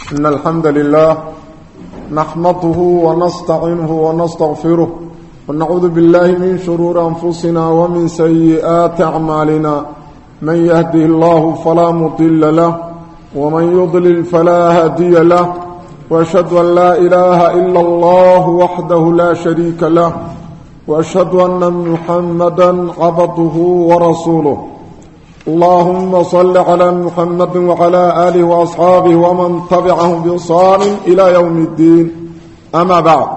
إن الحمد لله نحمده ونستعينه ونستغفره ونعوذ بالله من شرور أنفسنا ومن سيئات أعمالنا من يهده الله فلا مضل له ومن يضلل فلا هادي له وأشهد أن لا إله إلا الله وحده لا شريك له وأشهد أن محمدا عبده ورسوله اللهم صل على محمد وعلى آله وأصحابه ومن تبعهم بإحسان إلى يوم الدين أما بعد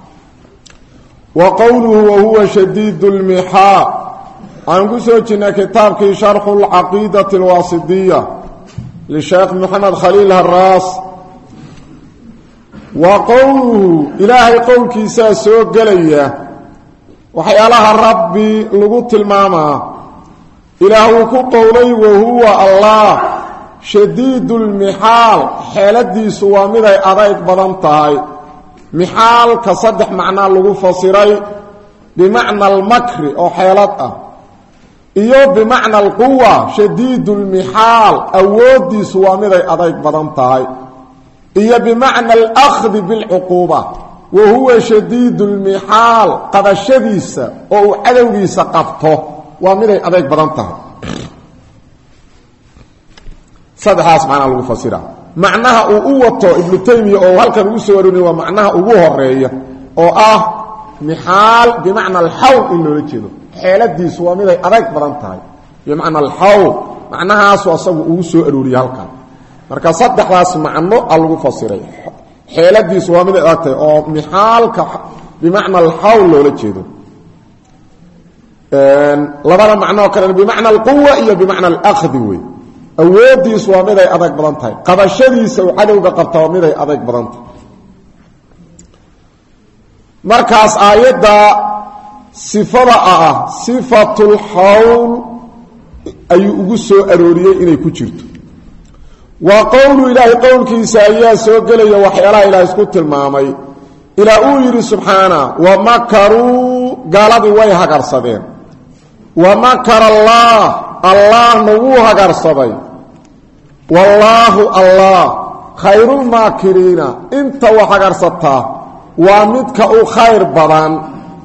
وقوله وهو شديد المحال عن قسوتنا كتابك شرح العقيدة الواسطية للشيخ محمد خليل هراس وقوله إلهي قولك ساسوق لي وحيالها ربي لغت الماما إلهو كقولي وهو الله شديد المحال حالدي سوامي أضايق بدنتهاي محال كصدح معنى لغو فصيري بمعنى المكر أو حالته إيو بمعنى القوة شديد المحال أودي سوامي أضايق بدنتهاي إيو بمعنى الأخذ بالعقوبة وهو شديد المحال قد الشديس أو عدوي سقفته ومن أديك بدنتها صدحاس معنى لغو فصيرا معناها أووته ابن تيمية أو هل كان يسوروني ومعناها أووه الرئية أو محال بمعنى الحول إنه يجيده حالة دي سوى من أديك بدنتها بمعنى الحول معناها سوى أوسوروني هل كان مركا صدحاس معنى لغو فصيرا حالة دي سوى من أديك أو محال بمعنى الحول لو يجيده لبدا معناه كان بمعنى القوة إيا بمعنى الأخذ وي أودي سوامي دي أدك بدنتهي قبشدي سو عدوغا قبطوامي دي أدك بدنتهي مركز آيات صفة الحول أي أقصو أروريه إني كجرت وقول إلهي قول كيسايا سوقلي وحيالا إلهي سكت المامي إلى أولي سبحانه ومكروا قالوا ويها قرصدين ومكر الله نووها قرصدين والله خير الماكرين انت وحا قرصدتها ومدك او خير بدان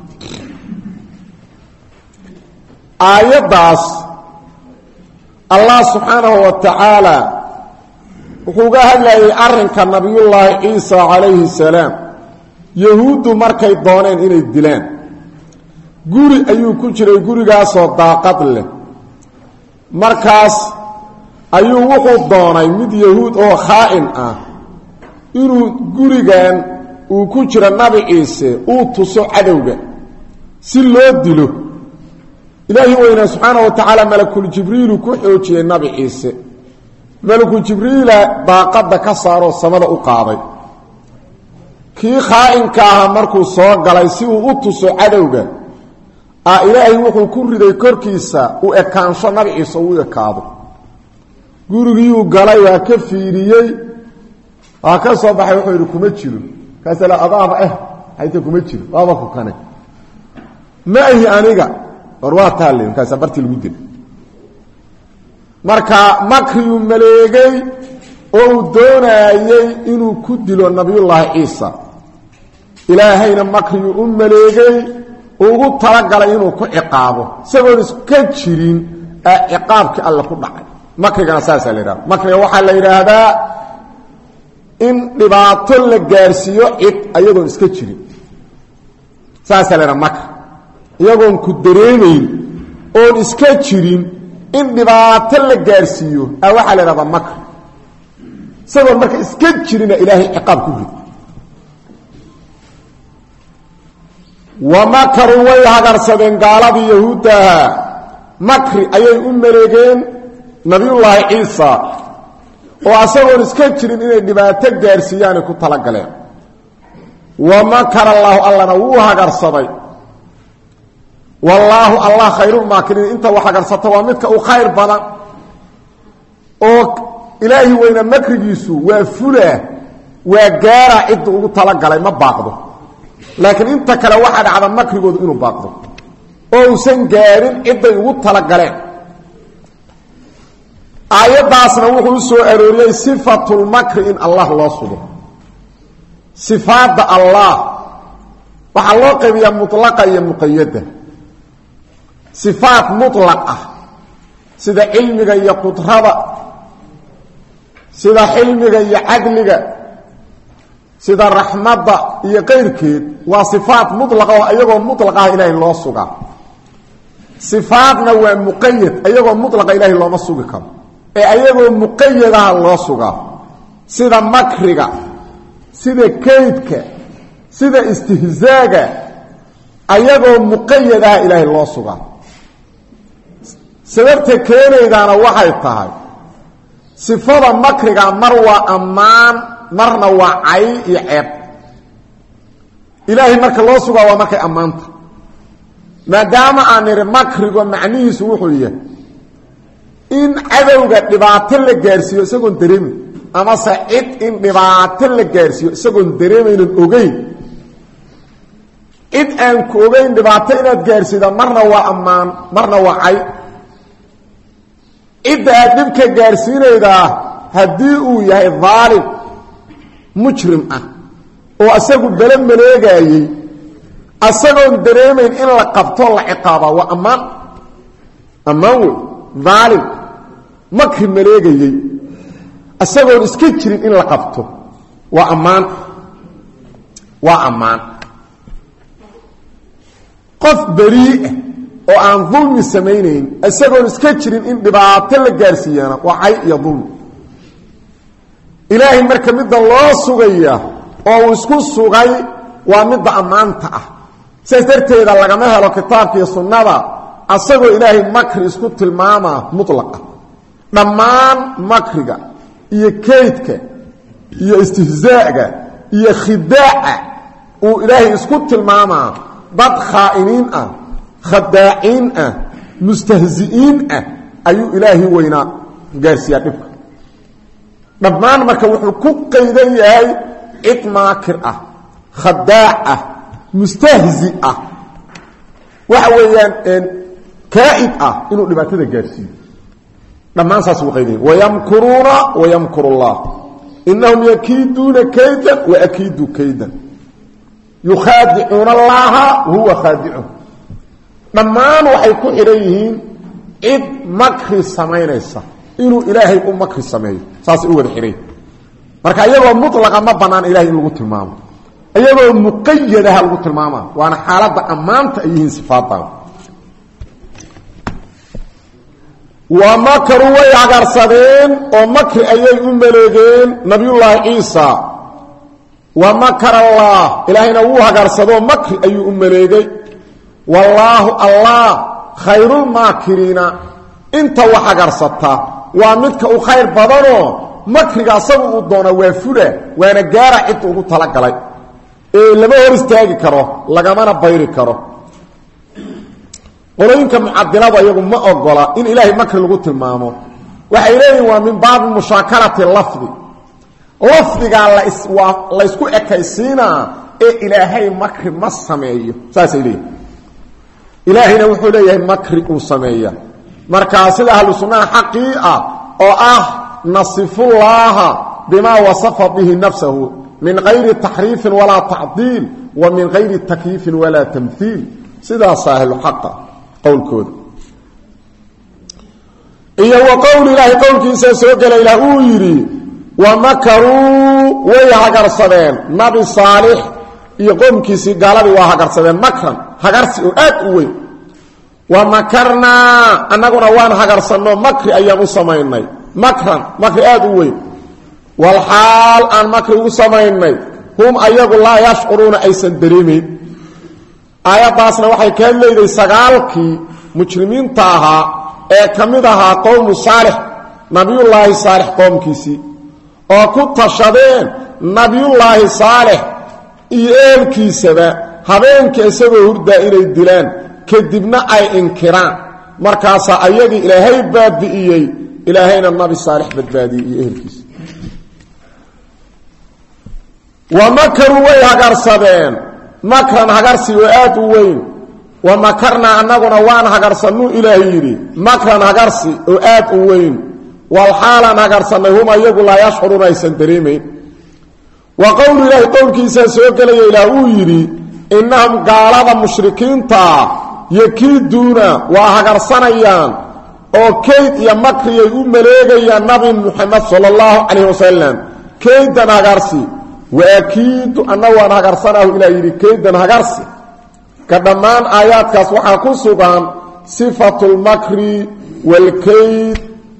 آيات داس الله سبحانه وتعالى وحوقها لأي أرنك النبي الله عيسى عليه السلام يهود markay dooneen inay dilaan guri ayuu ku jiray gurigaas oo daaqad leh markaas ayuu wuxuu doonay mid yahuud oo khaa'in ah inuu gurigan uu ku jira nabi ciise uu tuso cadowga si loo dilo ilaahi weyna subhanahu wa ta'ala malakul jibriil ku xoojiyay nabi ciise malakul jibriil daaqada ka saaro samada u qaaday kii khaa'inka ah markuu soo galay si uu u tuso cadowga ilaahay wuxuu ku riday korkiisa u ekaansho nabi ciise uu ekaado gurigii uu galay waa ka fiiriyay waa ka soo baxay wuxuu yiri kuma jiro kaasala adaaba hayta kuma jiro waaba ku kane ma ahi aniga warwaa taalin kaasa barti lagu dil marka makriyu maleegay oo doonayay inuu ku dilo nabiyullaahi ciisa ilaahayna makriyu maleegay ugu talagalay inuu ku ciqaabo isagoo iska jirin ciqaabki alla ku dhacay makrigana saasa la yiraahdo makriga waxa la yiraahdaa in dhibaato la gaarsiyo cid ayadoo iska jirin saasa la yiraahdo makr iyagoon ku dareemeyn oo iska jirin in dhibaato la gaarsiyo waxa la yiraahdaa makr isagoo marka iska jirina ilaahay ciqaab ku rid ومكروا ويهغرسدين قالوا يهودا مكر ايي مليغين نبي الله عيسى واسغون اسكا جيرين اني دباته غارسيان ku talagaleen ومكر الله وهغرسداي والله خير الماكرين انت وهغرسته ومدك او خير بدن او الهي وين مكرغيسو وفله وغارا عيد ugu talagalay ma baaqdo لكن انت كلا واحد على مكرغود انه باقدو او سن غارين عيد ugu talagaleen aayadaasna wuxuu soo arooriyay sifatul makri in Allah loo sugo sifaada Allah waxa loo qaybiyaa mutlaqa iyo muqayyada sifaat mutlaqa sida ilmiga iyo qudrada sida xilmiga iyo adliga sida raxmada iyo qeyrkeed waa sifaat mutlaqa oo ayagoo mutlaqa ilaahay loo suga sifaatna waa muqayyad ayagoo mutlaqa ilaahay looma sugi karo ee ayagoo muqayyadaha loo suga sida makriga sida kaydka sida istihzaaga ayagoo muqayyadaha ilaahay loo suga sababta keenaydana waxay tahay sifada makriga mar waa ammaan marna waa cay iyo ceeb ilaahay marka loo sugaa waa markay ammaanta maadaama aan niri makrigo macnihiisu wuxuu yahay in cadowga dhibaato la gaarsiiyo isagoon dareemin ama sacid in dhibaato la gaarsiiyo isagoon dareemaynin ogeyn cid aan ku ogeyn dhibaato inaad gaarsiida marna waa ammaan marna waa cay cidda aad dhibka gaarsiinaydaa haddii uu yahay daalim mujrim ah oo asagu bala maleegayey asagoon dareemayn in la qabto la ciqaabaa waa ammaan wey daalim makri maleegayey asagoon iska jirin in la qabto waa ammaan qof barii'a oo aan dulmi samaynayn isagoon iska jirin in dhibaato la gaarsiiyana waa cay iyo dulmi ilaahay marka midda loo sugaya oo uu isku sugay waa midda ammaanta ah sidaas darteeda lagama helo kitaabka iyo sunnada asagoo ilaahay makri isku tilmaamaa mutlaqa dhammaan makriga iyo kaydka iyo istihzaaga iyo khidaaca uu ilaahay isku tilmaamaa dad khaa'iniin ah khadaaciin ah mustahzi'iin ah ayuu ilaahay weynaa gaarsiiyaa dhibka dhammaan marka wuxuu ku qaydan yahay cid maakir ah khadaac ah mustahzi ah waxa weeyaan kaa'id ah inuu dhibaatada gaarsiiyo dhammaan saas uu qaydan wayamkuruuna wayamkuru Allah innahum yakiiduuna kaydan wa akiidu kaydan yukhadi'uuna allaha huwa khadi'uhum dhammaan waxay ku xiran yihiin cid makri samaynaysa inuu ilaahay u makri sameeyo saas u wada xiray marka iyagoo mutlaqa ma banaan ilaahay in lagu tilmaamo iyagoo muqayyadaha lagu tilmaamo waana xaaladda ammaanta ay yihiin sifaadda wa makru way agarsadeen oo makri ayay u maleegeen nabiyullaahi ciisa wa makar allah ilaahayna wuu hagarsado makri ayuu u maleegay wallaahu allah khayrul maakiriina inta wax hagarsata waa midka u khayr badanoo makriga asagu uu doona waa fula waana gaara cid ugu talagalay ee lama hor istaagi karo lagamana bayri karo qolooyinka mucadilada iyagu ma ogola in ilaahay makri lagu tilmaamo waxay leeyihiin waa min baab mushaakalati lafdiga la isku ekaysiinaa ee ilaahay makri ma sameeyo saasay leeyihin ilaahayna wuxuu leeyahay makri uu sameeya markaa sida ahlu sunnaha xaqii ah oo ah nasifullaaha bimaa wasafa bihi nafsahu min gayri taxriifin walaa tacdiil wa min gayri takyiifin walaa tamhiil sidaasa ahlu xaqa qowlkooda iyo wa qowl ilaahay qowlkiisa soo gela ilaah uu yidhi wa makaruu way hagarsadeen nabi saalix iyo qowmkiisii gaaladii waa hagarsadeen makran hagarsi oo aad u weyn wa makarnaa annaguna waan hagarsanno makri ayaan u samaynay makran makri aad u weyn walxaal aan makri ugu samaynay hum ayagu laa yashcuruuna aysan dareemayn aayaddaasna waxay ka hadlayday sagaalkii mujrimiinta ahaa ee ka mid ahaa qowmu saalix nabiyullaahi saalix qowmkiisii oo ku tashadeen nabiyullaahi saalix iyo eelkiisaba habeenkii isagoo hurdaa inay dilaan kadibna ay inkiraan markaasaa ayagii ilaahay baabi'iyey ilaahayna nabi saalix badbaadiyey iyo ehelkiisa wa makaruu way hagarsadeen makran hagarsi oo aad u weyn wa makarnaa annaguna waan hagarsanuu ilaahay yidhi makran hagarsi oo aad u weyn walxaalan hagarsanay hum ayagu laa yashcuruuna aysan dareemayn wa qowlu ilaahi qowlkiisaa soo gelaya ilaah uu yidhi innahum gaalada mushrikiintaa yakiiduuna waa hagarsanayaan oo kayd iyo makriyay u maleegayaan nabi muxamed sala allahu calayh wasalam kaydan hagarsi waakiidu anna waan hagarsanahu ilaa yidhi kaydan hagarsi ka dhammaan aayaadkaas waxaa ku sugan sifatu lmakri waalkayd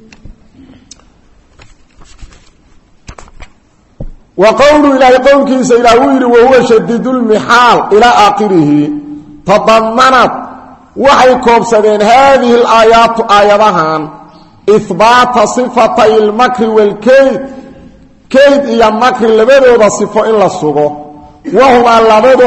wa qowlu ilaahi qowlkiisa ilaah wuu yidhi wahuwa shadiidulmixaal ilaa aakhirihi tadamanad waxay koobsadeen haadihi alaayaatu aayadahan ihbaata sifatay almakri waalkayd kayd iyo makri labadooda sifo in la sugo wahumaa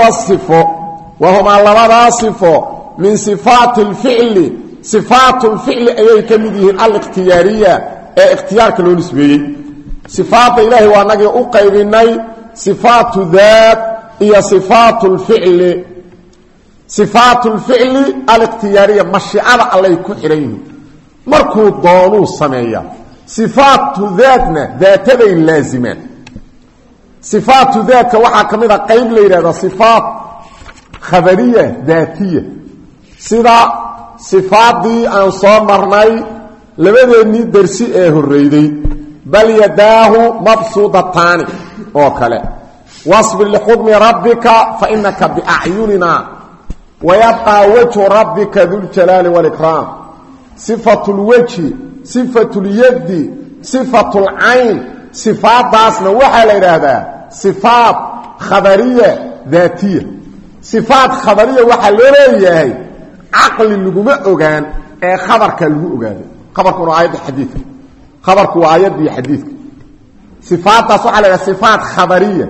labadaa sifo min sifaati alficli sifaatu lficli ayay ka mid yihiin alikhtiyaariya ee ikhtiyaarka loo nisbeeyey sifaadda ilaahay waa nagii u qaybinay sifaatu daat iyo sifaatu lficli sifaatu lficli alikhtiyaariya mashiicada allay ku xidhan yihiin markuu doonuu sameeya sifaatu daatna daataday laazimaan sifaatu daatka waxaa ka mid a qayb la yidhahda sifaat khabariya daatiya sida sifaaddii aan soo marnay labadeennii dersi ee horreyday bal yadaahu mabsuudataani oo kale wasbir lixukmi rabbika fa inaka biacyunina wayabqaa wajhu rabbika duljalaali walikraam sifatu lwajhi sifatu lyaddi sifatu lcayn sifaadaasna waxaa la yidhaahdaa sifaat khabariya daatiya sifaat khabariya waxaa loo leeyahay caqli laguma ogaan ee khabarka lagu ogaaday khabarkuna aayadda xadiidka khabarku waa aayadda iyo xadiidka sifaadaas waxaa la yidhaha sifaat khabariya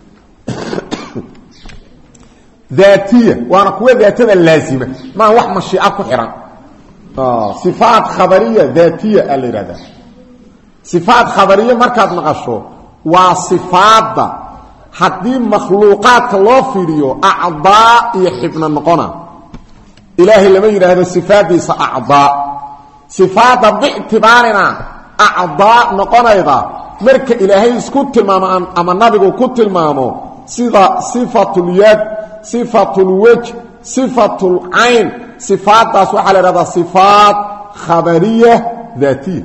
daatiya waana kuwa daatada laazima maa wax mashiica ku xihan sifaat khabariya daatiya aa la yidhahdaa sifaat khabariya markaad maqasho waa sifaadda haddii makhluuqaadka loo fiiriyo acdaa iyo xibna noqona ilaahay lama yidhaahdo sifaaddiisa acdaa sifaadda bictibaarina acdaa noqonayda marka ilaahay isku tilmaamo ama nabigu ku tilmaamo sida sifatlyad sifatulwaj sifatulcayn sifaaddaas waxaa la ihahdaa sifaat khabariya daatiya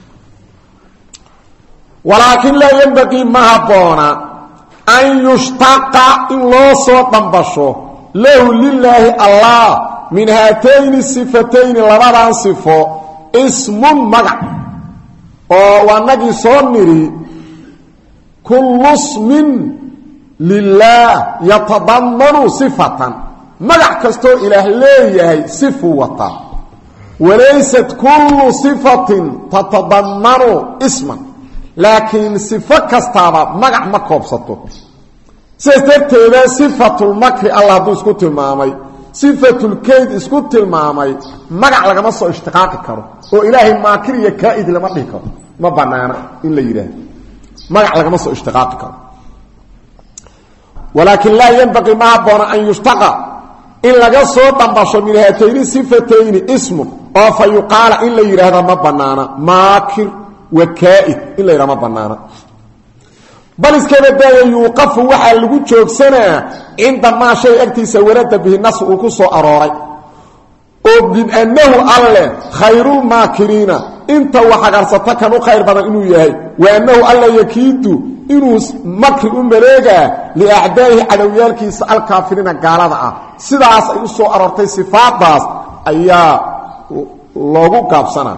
walaakin laa yenbaqii ma habboona an yushtaqa in loo soo dhambasho lahu lilaahi allah min haatayni sifatayni labadan sifo ismun magac oo waanagii soo nidhi kullu smin lilaah yatadamanu sifatan magac kastoo ilaah leeyahay sifuu wataa walaysat kullu sifatin tatadamanu isman laakiin sifo kastaaba magac ma koobsato sidaas darteeda sifatulmakri allah hadduu isku tilmaamay sifatulkayd isku tilmaamay magac lagama soo ishtiqaaqi karo oo ilaahay maakir iyo kaa'id lama dhihi karo ma banaana in la yidhaahdo magac lagama soo ishtiqaaqi karo walaakin laa yenbaqii ma habboona an yushtaqa in laga soo dhambasho min haatayni sifatayni ismun oo fa yuqaala in la yidhaahda ma banaana maakir wa kaa'id in la yidhahda ma banaana bal iskaba daaya yuuqafu waxaa lagu joogsanaa cinda maa shay agtiisa warada bihi nas uu ku soo arooray oo min annahu alle khayrulmaakiriina inta wax hagarsata kan u khayr badan inuu yahay wa annahu alla yakiidu inuu makri u maleegaa liacdaa'ihi cadowyaalkiisa alkaafiriina gaalada ah sidaas ay u soo aroortay sifaadaas ayaa loogu gaabsanaa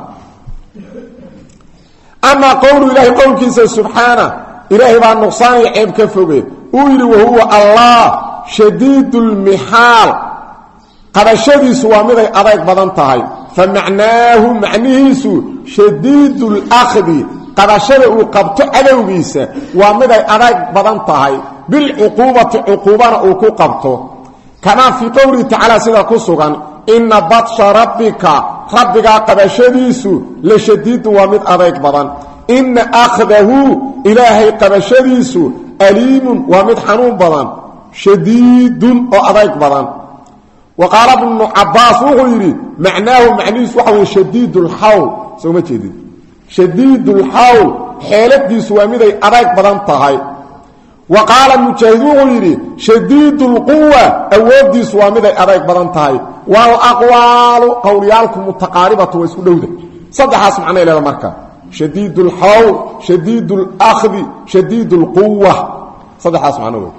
amaa qowlu ilaahi qowlkiisa subxaana ilaahay baa nuqsaan iyo ceeb ka foge uu yidhi wahuwa allah shadiidulmixaal qabashadiisu waa miday adayg badan tahay fa macnaahu macnihiisu shadiidulakdi qabashada uu qabto cadowgiisa waa miday adayg badan tahay bilcuquubati cuquubana uu ku qabto kamaa fii qowlihi tacaala sida ku sugan inna badsha rabbika rabbigaa qabashadiisu la shadiidun waa mid adayg badan ina akhdahu ilaahay qabashadiisu aliimun waa mid xanuun badan shadiidun oo adayg badan wa qaala ibnu cabaas wuxuu yidhi macnaahu macnihiisu waxa weye shadiid lxawl soo ma jeedin shadiidul hawl xeeladiisu waa mid ay adag badan tahay wa qaala mujaahiduhu yiri shadiidul quwwa awoodiisu waa mid ay adag badan tahay wal aqwalu qawliyalkum mutaqaribatu wa isku dhowda saddexaas macna ilaa marka shadiidul hawl shadiidul akhdi shadiidul quwwa saddexaas macna weey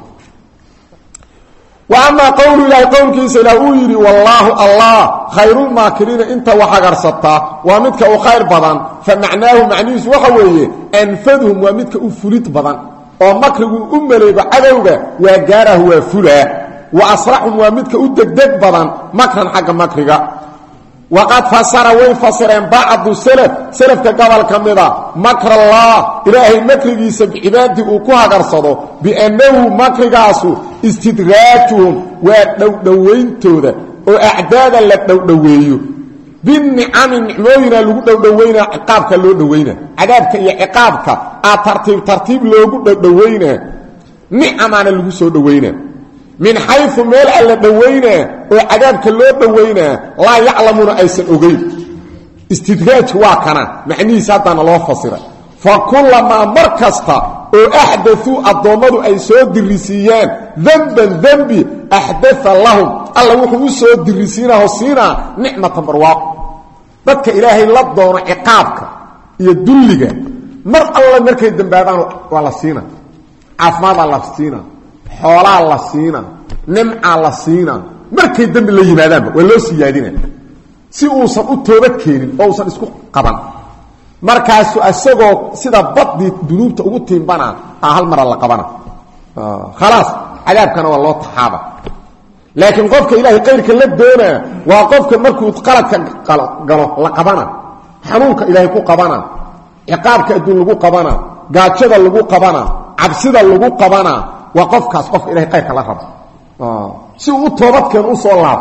وأما قول الله قول كيسا لأويري والله الله خير الماكرين انت وحقرسطا ومدك أخير بضان فمعناه معنيس وحويه أنفذهم ومدك أفلت بضان ومكره أملي بعدوه وقاره وفلا وأسرعهم ومدك أدك بضان مكرا حق مكرها وقد فسر ويفسرين بعض سلف كقبل كمدا مكر الله إلهي مكره سبع عباده وكوها قرصده بأنه مكرهاسو استدراجهم ودوين تودا وأعدادا لدوينه بالنعم النعموين لدوينه عقابك لدوينه عذابك يا عقابك ترتيب لدوينه نعمان لدوينه من حيث ميل على دوينه وعذابك لدوينه لا يعلمون أيسا أغيب استدراج واكنا معني ساتنا الله فصيرا فكلما مركزتا وأحدثوا الضمر أي سود الرسيان ذنبي أحدث لهم الله وحو سود الرسينا وصينا نعمة مرواق بدك إلهي لدون عقابك يدلك مر الله مركي الدنبادان والله سينا عفماد الله سينا حولا الله سينا نمع الله سينا مركي الدنب اللي يمادان ولو سيادين سي أوصل أتوبت كيرين أوصل اسكو قبل markaas asagoo sida baddi dunuubta ugu tiimbana hal mar la qabana خلاص cadaabkana waa loo taxaaba laakiin qofka ilaahay qeyrka la doona waa qofka markuu qaladka galo la qabana xanuunka ilaahay ku qabana ciqaabka adduun lagu qabana gaajada lagu qabana cabsida lagu qabana waa qofkaas qof ilaahay qeyrka la rabo si uu toobadkan u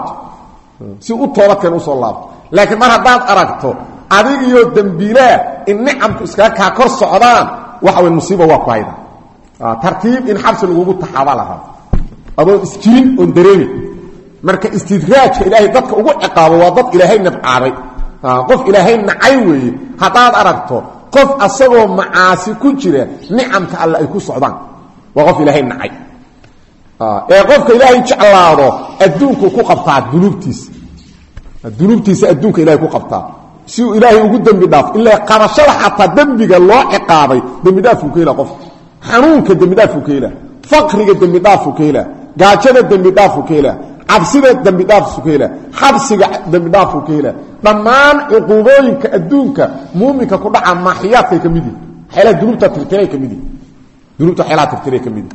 soo laabto laakiin mar hadaad aragto adig iyo dambiila in ni'amku iska ka kor socdaan waxa way musiibo waa ku hayda tartiib in xabs lagu taxaaba laha adoo iskiin oo dareemi marka istidraajka ilaahay dadka ugu ciqaabo waa dad ilaahay nabcaaday qof ilaahay nacay weey hadaad aragto qof asagoo macaasi ku jira ni'amka alla ay ku socdaan waa qof ilaahay nacay qofka ilaahay jeclaado adduunku ku qabtaa dunuubtiisa adduunka ilaahay ku qabtaa si ilaahay ugu dambi dhaaf ilaa qarashada xataa dambiga loo ciqaabay dambi dhaaf uu keenaa qof xanuunka dambi dhaaf uu keenaa faqriga dambi dhaaf uu keenaa gaajada dambi dhaaf uu keenaa cabsida dambi dhaaf uu keenaa xabsiga dambi dhaaf uu keenaa dhammaan uquubooyinka adduunka muuminka ku dhaca maaxiyaadka kamidi xeelad dunuubta tirtiray kamidi dunuubta xeelad tirtiray kamidi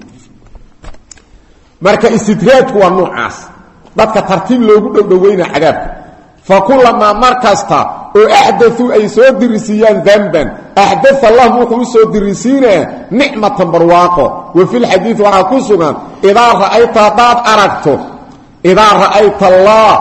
marka istidraajku waa noocaas dadka tartiib loogu dhowdhoweyna cadaabka فكلما مركزتا وأحدثوا أي سود الرسيان ذنبا أحدث الله وحو سود الرسينا نعمة برواقه وفي الحديث وعاكسنا إذا رأيت ضاد أركته إذا رأيت الله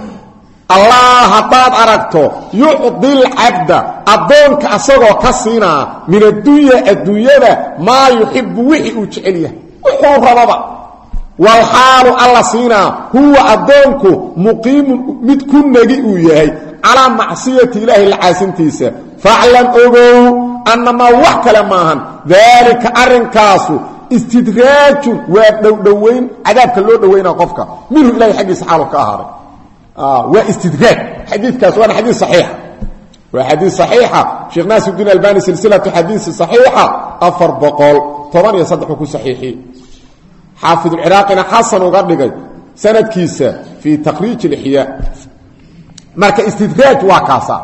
ضاد أركته يعطي العبد أدونك أصغى كسينا من الدنيا ما يحب وحي وجعليه وحو ربابا والحال الله سينا هو أدونك مقيم متكون نجيئه على معصية الله العاسنتيسة فاعلم أبو أنما وحكى لماهن ذلك أرنكاسو استدراج ودوين عذابك اللو دوين قفك منه إلهي حديث حاله كاهري واستدراج حديث كاسوانا حديث صحيح وحديث صحيحة شيخ ناس الدين الباني سلسلة حديث صحيحة أفر بقول طبعا يصدقكم صحيحي حافظ العراقي حسن وقرنقي سنة كيسة في تقريج الإحياء مركا استدراج واكاسا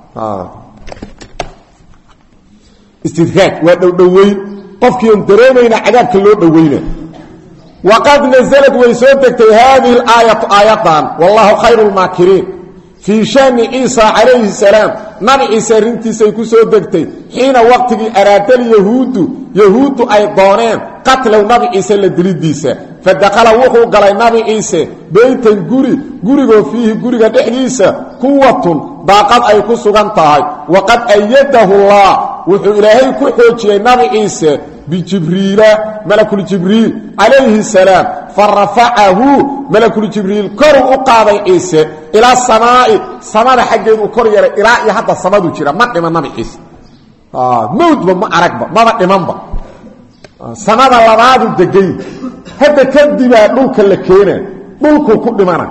استدراج ودوين قفك ينترينينا عذابك اللو دوينه وقد نزلت ويسودك هذه الآية آياتان والله خير الماكرين في شان عيسى عليه السلام نبي عيسى رنتي سيكو سودكتي حين وقتك أراد يهود أي دونين قتلوا نبي عيسى لدليديسة فدخل وحو قال نبي عيسى بيتا قريقو فيه قريقا دحليسة قوة باقات أي كسوغانتاي وقد أيده الله وحو إلهي كحوشي نبي عيسى بجبريل ملك الجبريل عليه السلام فرفعه ملك الجبريل كرو قاضي عيسى إلى السماء سماء حقه كرير إلى حتى السماء جرى مقام النبي عيسى mawdba ma aragba maba dhimanba sanada labaad uu degay hadda kadibaa dhulka la keenay dhulku ku dhimana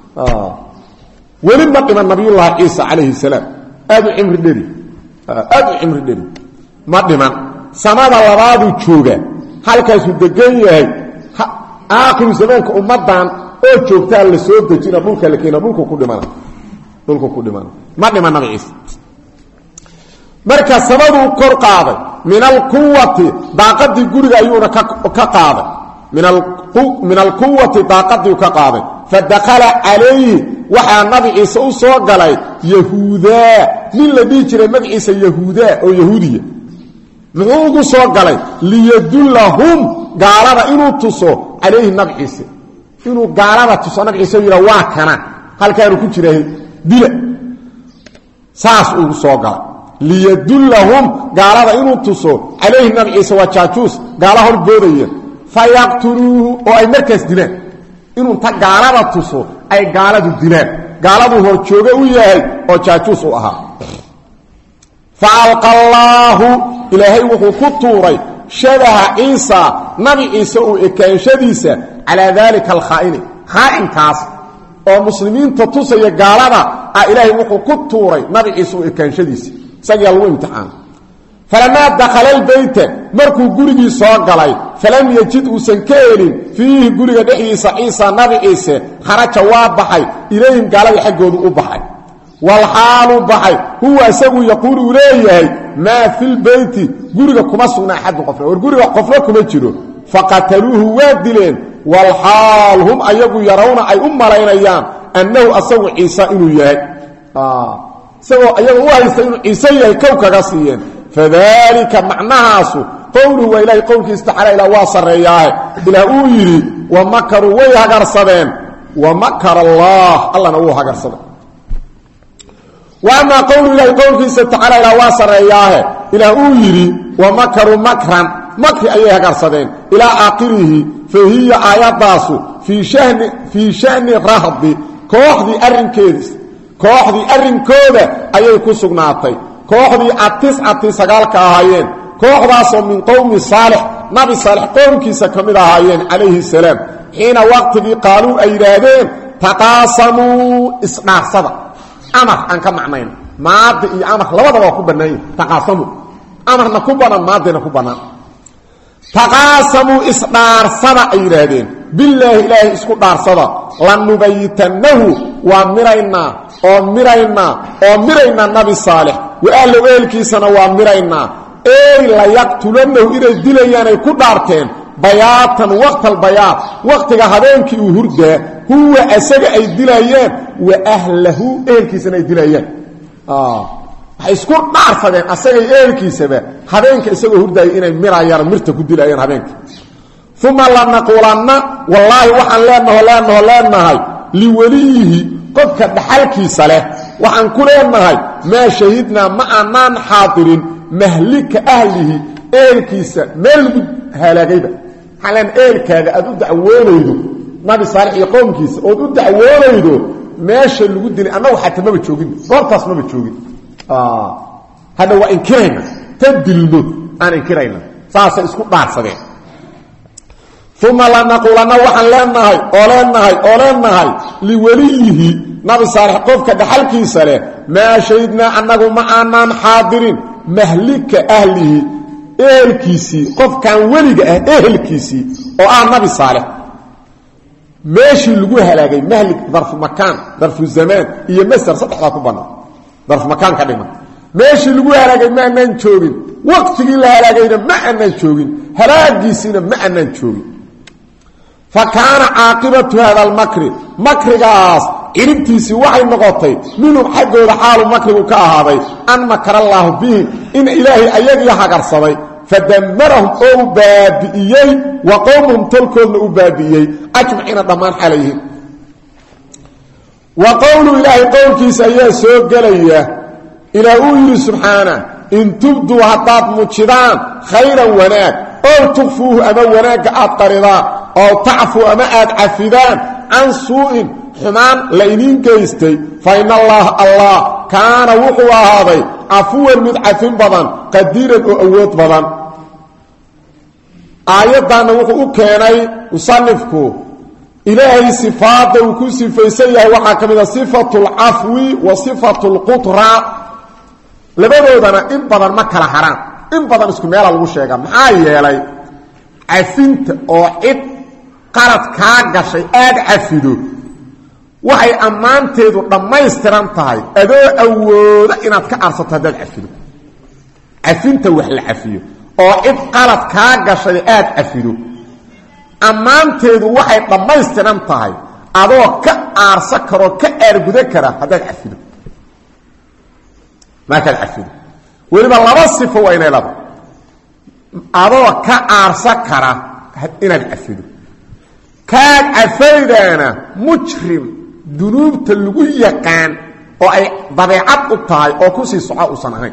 weli ma dhiman nabiyullaahi ciisa calayhi salaam aadu cimri dheri ma dhiman sanada labaad uu jooga halkaasuu degan yahay aakhiru zamaanka ummadan oo joogtaa la soo dejina dhulka la keena dhulku ku dhimana ma dhiman nabi ciisa marka sabadu kor qaaday min alquwwati daaqadii guriga ayuuna ka qaaday min alquwwati daaqadii ka qaaday fadakhala alayhi waxa nabi ciisa u soo galay yahuuda min la dhijiray magaciisa yahuuda oo yahuudiya muxuu ugu soo galay liyadullahum gaalada inuu tuso alayhi nabi ciisa inuu gaalada tuso nabi ciisa yira waa kana halkaanu ku jiray dila saas uu soo galay liyadullahum gaalada inuu tuso alayhi nabi ciisa waa jaajuus gaala hor boodaya fayaqtuluhu oo ay markaas dilaan inuu ta gaalada tuso ay gaaladu dilaan gaaladu hor jooga u yahay oo jaajuus u ahaa faalqallahu ilaahay wuxuu ku tuuray shabaha ciisa nabi ciisa uu ekaanshadiisa calaa dalika alkhaa'ini khaa'inkaas oo muslimiinta tusaya gaalada ilaahay wuxuu ku tuuray nabi ciisa uu ekaanshadiisa isagaa lagu imtixaan falamaa dakhala albayta markuu gurigii soo galay falam yajid uusan ka helin fiihi guriga dhexdiisa ciisa nabi ciise kharaja waa baxay ilayhim gaaladii xaggoodu u baxay walxaalu baxay huwa isagu yaquulu uu leeyahay maa fi lbeyti guriga kuma sugna axadun qofna war guriga qofna kuma jiro faqataluuhu waa dileen walxaal hum ayagu yarawna ay u malaynayaan annahu asagu ciisa inuu yahay isagoo ayagu u haysta inuu ciise yahay kow kaga siiyeen fadalika macnahaasu qowluhu waa ilaahay qowlkiisa tacaala ilaa waa sarreeyaahe ilaah uu yidhi wamakaruu way hagarsadeen wamakar allah allana wuu hagarsaday وأما قول الله قولك تعالى إلى واصر إياه إلى أويري ومكروا مكرا مكر أيها قرصدين إلى آخره فهي آيات داسو في شأن رهض كوحدي أرن كودة أيها كسقناطي كوحدي التسعة سقالك آهايين كوحداسو من قوم صالح نبي صالح قومك سكمل آهايين عليه السلام حين وقت قالوا أيرادين تقاسموا إصناع صدق أمر أنك معنين ماضي إي أمر لوضع وكبنين تقاسموا أمرنا كبنا ماضينا كبنا تقاسموا إصدار صدى إيرادين بالله إله إسكو دار صدى لنبيتنه ومرينا النبي الصالح وقال له إلكيسنا ومرينا إي لا يقتلنه إلى الدليان يكو دارتين بياتا وقت البيات وقت هذينك يهرده هو أسجع أي دليان وأهله إلكيسنا دليان حيسكون نعرفين أسجع إلكيسنا هذينك أسجع هرده إنه مرايار مرتكو دليان هذينك ثم لنقولن والله وحن لأنه لوليه قد كدحلكي صلاة وحن كلنا ما شهدنا معنا حاضر مهلك أهله إلكيسا ملك هلاقيبا حالان إلكاga aad u dacwoonaydo nabi saalix iyo qoomkiisa oo u dacwoonaydo meesha lagu dilay anagu xataa ma joogin goortaas ma joogin hada waa inkirayna tadilno aan inkirayna saasa isku dhaarsadeen ثم لا نقولنا وحن لنهي لوليه نبي صالح قفك دحلكيسا له ما شهدنا انه معنا حاضرين مهلك اهله اهلكيسي قف كان وليغ اهلكيسي او نبي صالح ماشي لغو هلاغي مهلك ظرف مكان ظرف الزمان هي مصر صدخلا كبنا ظرف مكان كدما ماشي لغو هلاغي ما انن جوغين وقتي لا هلاغينا ما انن جوغين هلاغيسينا ما انن جوغين فكان عاقبة هذا المكر مكرغاس إرنتيسي وحي نقطي منهم حقه حال مكرغ كاهاضي أن مكر الله به إن إلهي أيضا حقرصدي فدمرهم أو بابئيي وقومهم تلكون أو بابئيي أجمعين ضمان عليهم وقولوا إلهي قولك سيئة سوق ليه إلى أولي سبحانه إن تبدوا هطاب مجدان خيرا وناك أو تخفوه أما وناك أطردان أو تعفوا أما عفدان عن سوء حمان لينين كيستي فإن الله kaana wuxuu ahaaday cafuwan mid cafin badan qadiiran oo awood badan aayadana wuxuu u keenay musanifku ilaahay sifaada uu ku sifaysan yahay waxa kamida sifatul afwi wa sifatul qutra labadoodana in badan ma kala haraan in badan isku meel lagu sheegaa maxaa yeelay cafinta oo cid qalad ka gashay aad cafido waxay amaanteedu dhammaystiran tahay adoo awooda inaad ka arsato dad cafido cafinta wax la cafiyo oo cid qalad ka gashay aad cafido amaanteedu waxay dhammaystiran tahay adoo ka aarsa karo ka aarguda kara hadaad cafido ma ka cafido waliba laba sifo waa inay laba adoo ka aarsa kara inaad cafido kaad cafaydana mujrim dunuubta lagu yaqaan oo ay dabeecad u tahay oo ku sii soco usan ahayn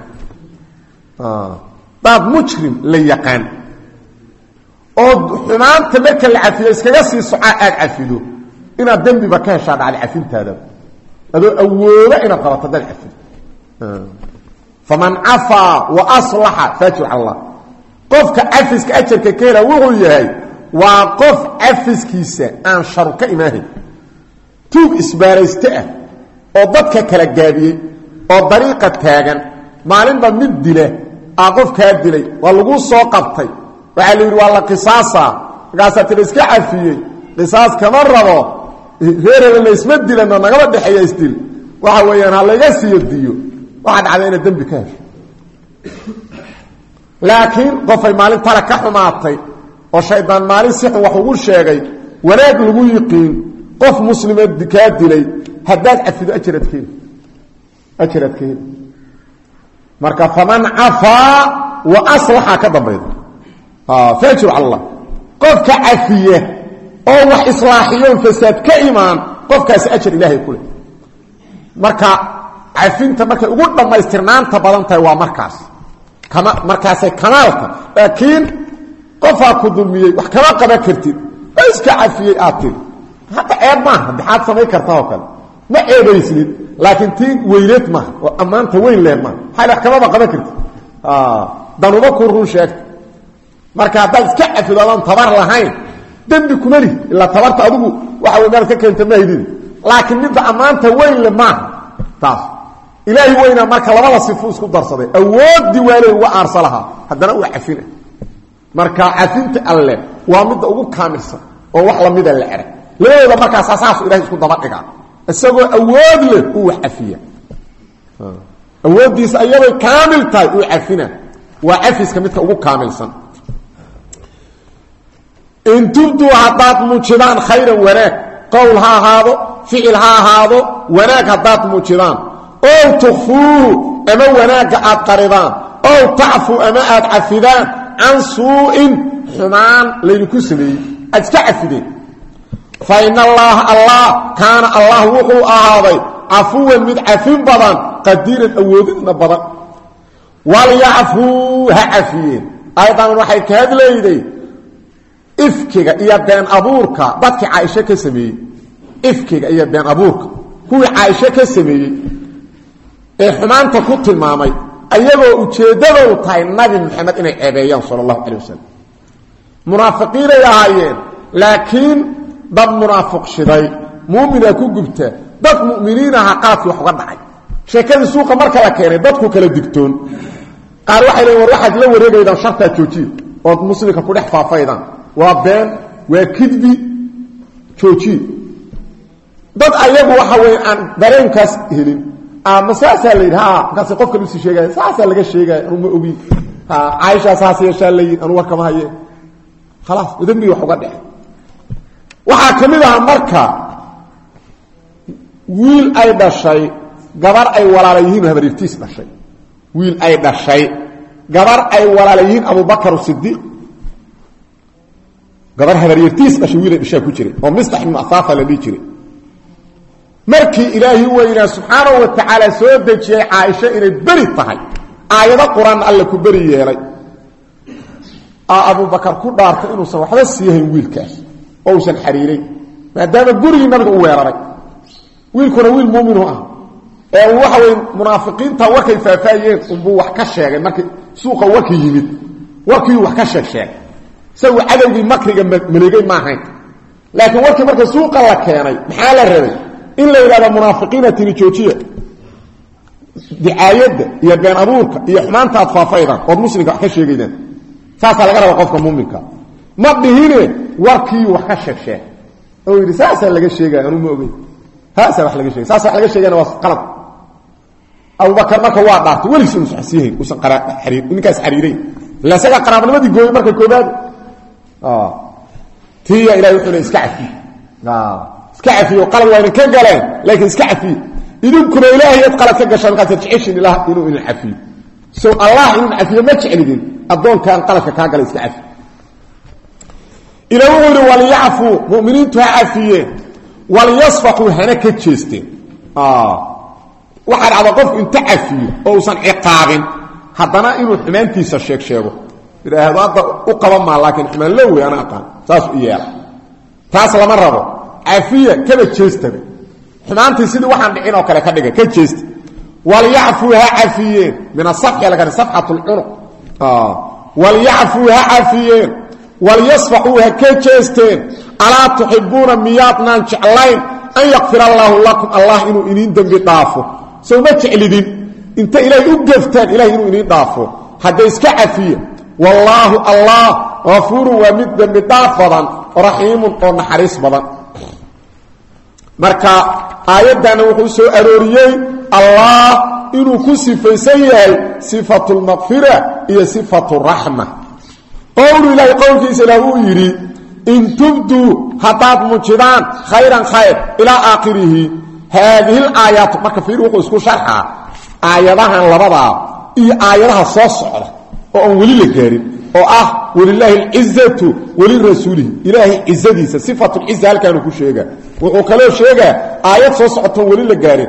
dad mujrim la yaqaan oo xumaanta marka la cafiyo iskaga sii soco aad cafido inaad dambiba ka heshaa dhacay cafintaada adoo awooda inaad qabato dad cafido faman afa wa aslaha fajr Allah qofka afiska ajarka keena wuxuu yahay waa qof afiskiisa aan sharuka imaahin tuug isbaarayste ah oo dadka kala gaabiyey oo dariiqa taagan maalinba mid dila qof ka dilay waa lagu soo qabtay waxa la yiri waa la qisaasa gaasatay iska cafiyay qisaas kama rabo reerada la isma dilana nagaba dhaxay isdil waxa weeyaan hal laga sii diyo waxa dhacday in dambi ka hesho laakiin qofay maalin tala ka xumaatay oo shaydaan maalin si wax ugu sheegay wanaag lagu yiqiin qof muslimeed ka dilay hadaad cafido ajradkeen marka faman afa wa aslaha ka dambeeyo fajr Allah qofka cafiye oo wax islaaxiyo fasaad ka iimaan qofkaas ajr ilaahay kule marka cafinta markay ugu dhamaystirnaanta badan tahay waa markaas kamaalka laakiin qofa ku dulmiyay wax kama qaba kartid iska cafiyay aatir hatta eema bixaad samay kartaa oo kale ma eedaysnid laakiin tii weyleed ma oo amaanta weyn leema hal wax kama qaba kartid danuba ku run sheeg marka dad iska cafidoon tabar lahayn dambi kumali illa tabarta adigu waxa uu meel ka keentay ma hidin laakiin mid amaanta weyn leema taas ilaahi weyna marka labada sifo isku darsaday awoodi waalay uga aarsalaha hadana uu cafina marka cafinta alle waa mid ugu kaamilsan oo wax la mid ah la arag leeyada marka asaas ilaahi isku daba dhiga isagoo awood leh uu wax cafiya awoodiisa ayay kaamil tahay uu cafina waa cafiska midka ugu kaamilsan in tubdu hadat mujidaan khayran wanaag qowl ha ahaado ficil ha ahaado wanaag hadat mujidaan oo tukhfuu ama wanaaga aad qaridaan oo tacfu ama aad cafidaan an suu'in xumaan layku sameeyay iska cafideen fa inna Allah kaana Allah wuxuu ahaaday afuwan mid cafin badan qadiiran awoodina badan wal ya'fu ha cafiyeen aydan waxay ka hadlayday ifkiga iyo been abuurka dadkii Aisha ka sameeyay ifkiga iyo been abuurka kuwii Aisha ka sameeyay ee xumaanta ku tilmaamay ayagoo ujeedadoodu tahay nabi maxamed inay ceebeeyaan sallallahu alayhi wasallam munaafiqiin ay ahaayeen laakiin dad munaafiq shiday muumina ku gubta dad muuminiina ha qaadki wax uga dhacay sheekada suuqa marka la keenay dadku kala digtoon qaar waxay leeyihiin waxaad la wareegaydan sharta joojiye oo muslimka ku dhex faafaydan waa been waa kidbi joojiye dad ayagu waxa weey aan dareenkaas helin مساسه ليها كاس قفك لسي شيغاي ساسه لغا شيغاي انو ما اوغي عائشه ساسه يشا لي انو وركما هي خلاص ودمبي wax uga dhacay waxa kamida marka wiil ay dhashay gabar ay walaalayihiin habartiis dhashay wiil ay dhashay gabar ay walaalayihiin Abu Bakar Siddiq gabar habartiis dhashay wiil dhashay ku jiray oo mistah ibn Asafa la dhijiri markii ilaahi weyna subhanahu wa ta'ala soo dajiyay Aisha inay bari tahay aayada quraan alla ku bari yeelay Abu Bakar ku dhaartay inuu soo waxba siihin wiilkaas oo san xariiray maadaama gurigi nabiga u weeraray wiilkuna wiil muumin ah waxa way munaafiqiinta warkay faafayeen umbu wax ka sheegay markii suuqa warkii yimid warkii wax ka sheegay saw cadawgi makriga maleegay ma ahayn laakiin warkii markii suuqa la keenay maxaa la rabay in la yiraahdo munaafiqiina tiri joojiya dicaayada iyo been abuurka iyo xumaanta aad faafaydan oo muslimka wax ka sheegaydan saasa laga rabo qofka muuminka ma dhihine warkii wax ka sheegay oo yiri saasa laga sheegay anu ma ogey saasa wax laga sheegay saasa wax laga sheegayna waa qalad Abu Bakar marka waa dhaartay wali soo saxsiyahay usan xariir ninkaas xariiray la saga qaraabnimadii gooy marka koobaad tiya ilaahay wuxuu iska cafi iska cafi oo qalad waa ka galeen laakiin iska cafi idinkuna ilaahay ad qalad ka gashaan ka tircishin ilaah inuu in cafi so Allah inuu cafiyo ma jeclidin adoonkan qaladka ka galay iska cafi ilaahu wal yafu mu'miniintu afiyeen wal yasfahu hana ka jeesteen waxaad cad qof inta cafiyo oo usan ciqaabin haddana inuu xumaantiisa sheego iraahdo hadda u qaba ma laakiin xumaan la weeyana aqaan taas u yeela taas lama rabo cafiya kaba jeestaba xumaantii sidii waxaan dhicin oo kale ka dhigay ka jeest wal yafuha afiyeen min as-safha laga safhatul unuq wal yafuha afiyeen wal yasfahuha ka jeesteen ala tuhibuna miyatnan ja'layn an yaghfira Allahu lakum Allah inuu idin dambi dhaafo soo ma jeclidin inta ilaahay u gaftaan ilaahay inuu idin dhaafo hadda iska cafiya wallahu Allah ghafurun wa mid dambi dhaafadan rahiimun oo naxariis badan marka aayadan wuxuu soo arooriyay Allah inuu ku sifaysan yahay sifatul maghfira iyo sifatul rahma qawlu ilaahi qawlkiisa lahu yiri in tubdu hatat mujidan khayran khayr ila aakhirih هذه الآيات marka fiir wuxuu isku sharxa aayadahan labada iyo aayadaha soo socda oo wali la gaarin oo ah walillahi al-izzatu wali rasuulihi ilaahi izzadiisa sifatul izza halkan ku sheega wuxuu kale sheega aayad soo socota wali la gaarin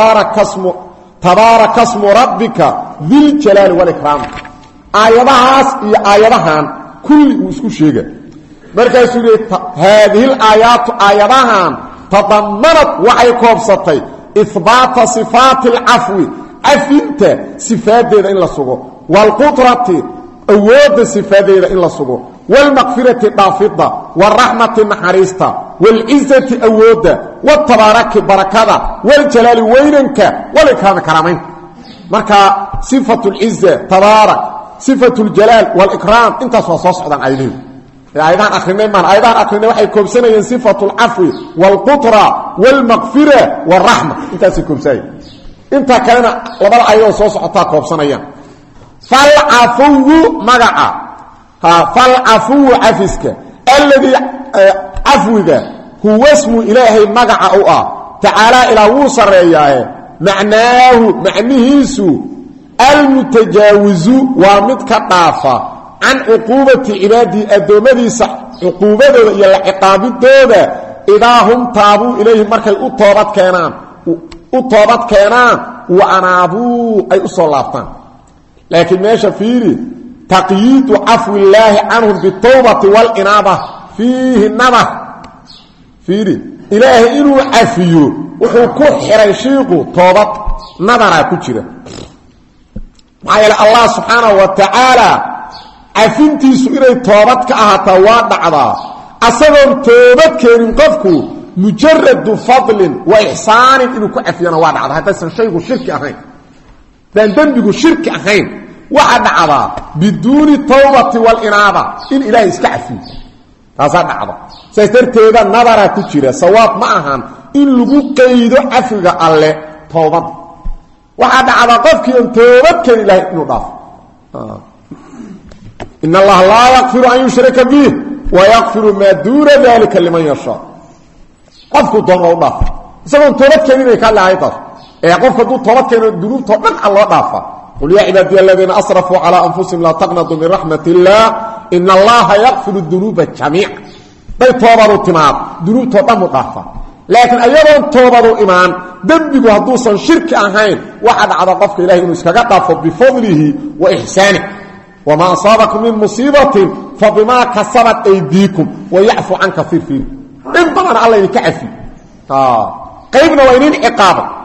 tabarakasmu rabbika dhil jalal wal ikram aayadahaas iyo aayadahan kulli uu isku sheega markaas uu هذه الآيات aayadahan تضمنت وحي كوبستي إثبات صفات العفو عفنت صفات ديدا إلا سوغو والقدرة أود صفات ديدا إلا سوغو والمغفرة الضافضة والرحمة النحريستة والعزة أود والتبارك بركة والجلال وينك والإكرام كرامين مركا صفة العزة تبارك صفة الجلال والإكرام انت سوصوص عدن عينين ايضا اخرين ما ايضا اخرين waxay koobsanayeen sifatul afwi wal qutra wal maghfira wal rahma inta si koobsay inta kalena labada ayoo soo socota koobsanayaan fal afu magaa fal afu afiska alladhi afwiga huwa ismu ilahi magaa oo ta'ala ila wusarayaaye macnaahu macnihiisu al mutajawizu wa mid ka dhaafa عن عقوبة عبادي الدومدي عقوبة إلى العقاب الدودة إذا هم تابوا إليه مركي أطابت كينان وأنابوا أي أصول لافتان لكن ما شفيري تقييد عفو الله عنهم بالتوبة والإنابة فيه النبه فيري إلهي إنه عفيو وحكو حريشيقو توبت نظرا كتيرا معي الله سبحانه وتعالى afintiisu inay toobad ka ahaataa waa dhacdaa asagoon toobad keenin qofku mujarrad fadlin wa ihsaan inuu ku afiyana waa dhacdaa hadaysan shaygu shirki ahayn dan dambigu shirki ahayn waxa dhacdaa biduuni tawbati wal inaaba in ilaahay iska afiyo taasa dhacda saytarteeda nadara ku jira sawaab ma ahan in lagu qeydo afiga alle toobad waxa dhacdaa qofkii toobad keen ilaahay inuu dhaafo إن الله لا يغفر أن يشرك به ويغفر ما دون ذلك لمن يشاء قفك الضمر الله سواء توبت كلمة كان لها يطف قفك توبت كلمة الذنوب توبت الله ضعفة قل يا عبادي الذين أسرفوا على أنفسهم لا تقنطوا من رحمة الله إن الله يغفر الذنوب جميعا بل توبروا التمام ذنوب توبت ضعفة لكن أيضا توبروا إيمان ذنبه هدوسا شرك أهين وحد على قفك إلهي نسكا بفضله وإحسانه وما أصابكم من مصيبة فبما كسبت أيديكم ويعفو عن كثير فيه إن طبعا الله يكعفي قيبنا وينين عقابا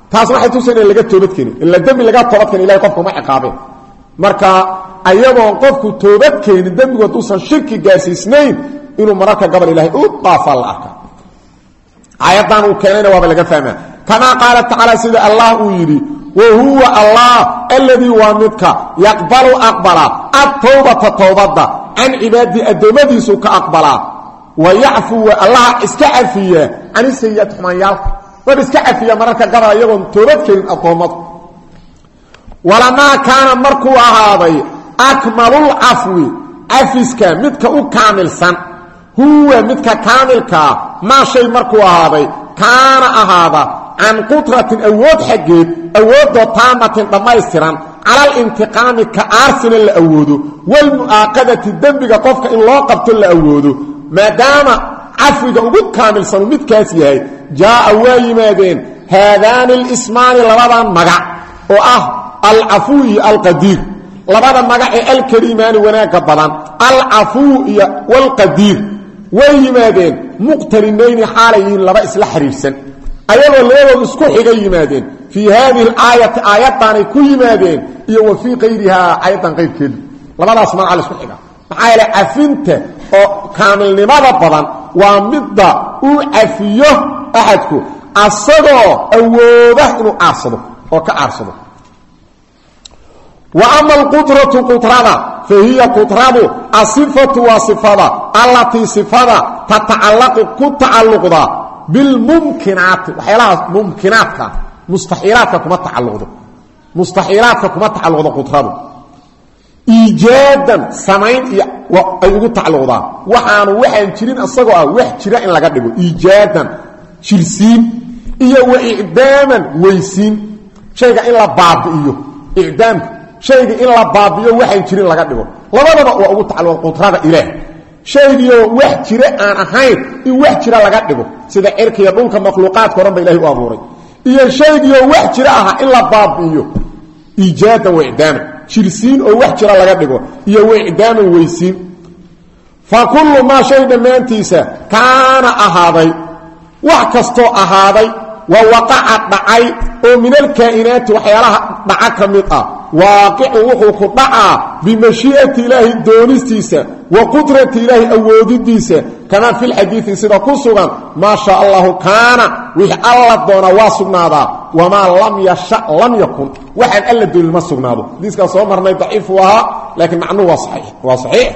taas waxay tusayeen laga toobad keenin illa dambi laga toobad keenin ilaahay qofku ma ciqaabeen marka ayadoo qofku toobad keenin dambigu tuusan shirki gaarsiisnayn inuu mararka gabal ilaahay u qaafal arka ayadan uu keenayna waa laga fahmaa kama qaala ta'ala sida allah uu yiri wa huwa allah alladhi wa midka yaqbalu aqbala at-tawbata tawbada an ibadi adamadiisu ka aqbala wa ya'fu wa allah iska afiya an sayyid xumayal wa iska afiya mararka gabal ayagoo toobad keenin aqoomad walama kaana markuu ahaaday akmalul afwi afiska midka u kaamilsan huwa midka kaamilka ma shay markuu ahaaday kaana ahaada an qutratin awood xageed awoodo taamatin dhamaystiran ala intiqaami ka arsil la awoodo wal muaqadati dambiga qofka in loo qabto la awoodo maadaama afwiga ugu kaamilsan midkaas yahay jaa waayimaadeen haadaan al-ismaani labadan magac oo ah al-afwi al-qadir labada magac ee al-kariimaan wanaaga badan al-afu iyo wal-qadir way yimaadeen muqtarinayn xaalayn laba isla xiriirsan ayagoo leeyahay isku xiga yimaadeen fi hadhihi al-ayati ayatan ku yimaadeen iyo wa fi qeyriha ayatan qeybkeed labadaas magac isku xiga maxaa la afinta oo kaamilnimada badan waa midda uu afiyo ahadku asagoo awooda inuu aarsado oo ka aarsado وأما القدرة قدرة فهي قدرة الصفة وصفة التي صفة تتعلق كتعلق بالممكنات وحيالها ممكنات مستحيلات كما تعلق مستحيلات كما تعلق قدرة إيجادا سمين أيضا تعلق وحان جرين الصغوة وحجراء إن لقد إيجادا شرسين إيا وإعداما ويسين شيء إلا بعض إعدام shayga in la baabiyo waxay jirin laga dhigo labadaba waa ugu tacalluq qudrada ilaah shaygiyo wax jira aan ahayn in wax jira laga dhigo sida cirkiga dhulka makhluuqaadka horan ilaahay u abuuray iyo shaygiyo wax jira ah in la baabiyo iijaada wa idaama jirsiin oo wax jira laga dhigo iyo wa idaama weysiin fa kullu ma shayda maantiisa kaana ahaaday wax kasto ahaaday wa waqa'a dhacay oo min al-kaa'inaat waxyaalaha dhaca kamid ah واقع وحو كدعا بمشيئة الله دونستيسا وقدرة الله أوديسا كما في الحديث سيدا كسوغا ما شاء الله كان وح الله دون واسقنادا وما لم يشاء لم يكن وحن ألا دون المسقنادا ديس كان صومرنا ضعيف وها لكن معنوه صحيح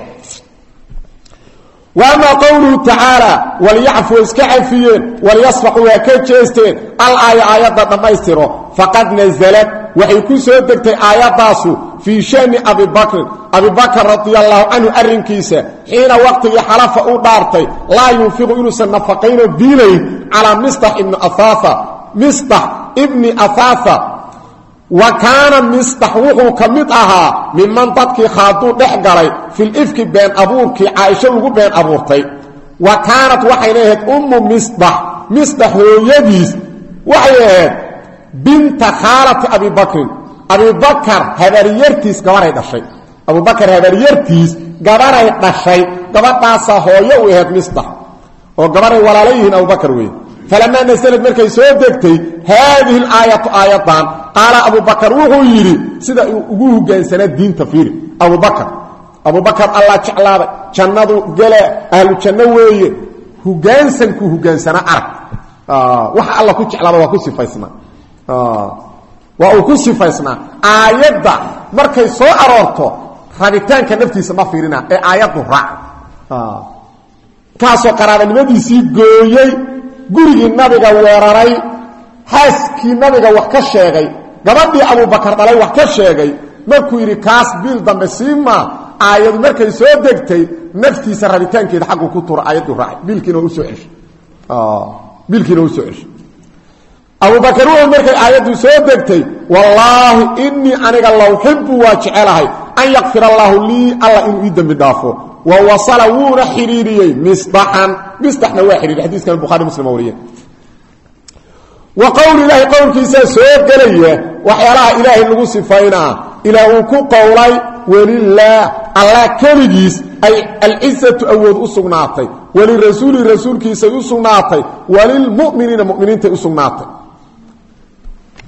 وأما قوله تعالى وليعفوا اسكعفيين وليصفحوا كجيستين الآية آيات دميستروا فقد نزلت وحي كسو دغتay aayadaasu fi shani Abi Bakr radiyallahu anhu arrinkiisa xiina waqtiga xalafa u dhaartay la yunfiqu inuusan nafaqayno diilay ala Mistah ibn Athatha wa kana Mistah wuxuu kamid ahaa mimman dadkii khaadu dhexgalay fil ifki been abuurkii Aisha lagu been abuurtay wa kaanat waxay leeyahay ummu Mistah hooyadiis waxay ahayd بنت خالة أبي بكر هبريرتيس قبري دشي أبو بكر هبريرتيس قبري دشي قبطاسا هوية ويهد مصطح وقبري ولاليهن أبو بكر ويه فلما نزلت مركي سودكتي هذه الآية آياتان قال أبو بكر وهو يري سيدا يقوه جانسانات دين تفيري أبو بكر الله تعالى جنادو قلع أهل الجنوية هو جانسانا عرق وحا الله كو تعالى وكو سفايسنا waa uu ku sifaysnaa aayada markay soo aroorto rabitaanka naftiisa ma fiirina ee aayadu raac kaasoo qaraabanimadiisii gooyay gurigii nabiga weeraray haaskii nabiga wax ka sheegay gabadhii Abu Bakar dhalay wax ka sheegay markuu yiri kaas bil dambe siima aayadu markay soo degtay naftiisa rabitaankeeda xaq ku tur aayadu raac bilkiina uu soo ceshay أبو بكر ومركي آيات سودكتي والله إني أنك الله أحب واجعلها أن يغفر الله لي الله إنه يدم بدافه ووصلون حريري مصبحنا واحريري حديث كان البخاري مسلم أوليا وقول الله قول كيسا سوق لي وحيالها إله اللغو صفينا إله كو قولي ولله الله كرجيس أي العزة أود أسقناطي وللرسول كيسا أسقناطي وللمؤمنين مؤمنين تأسقناطي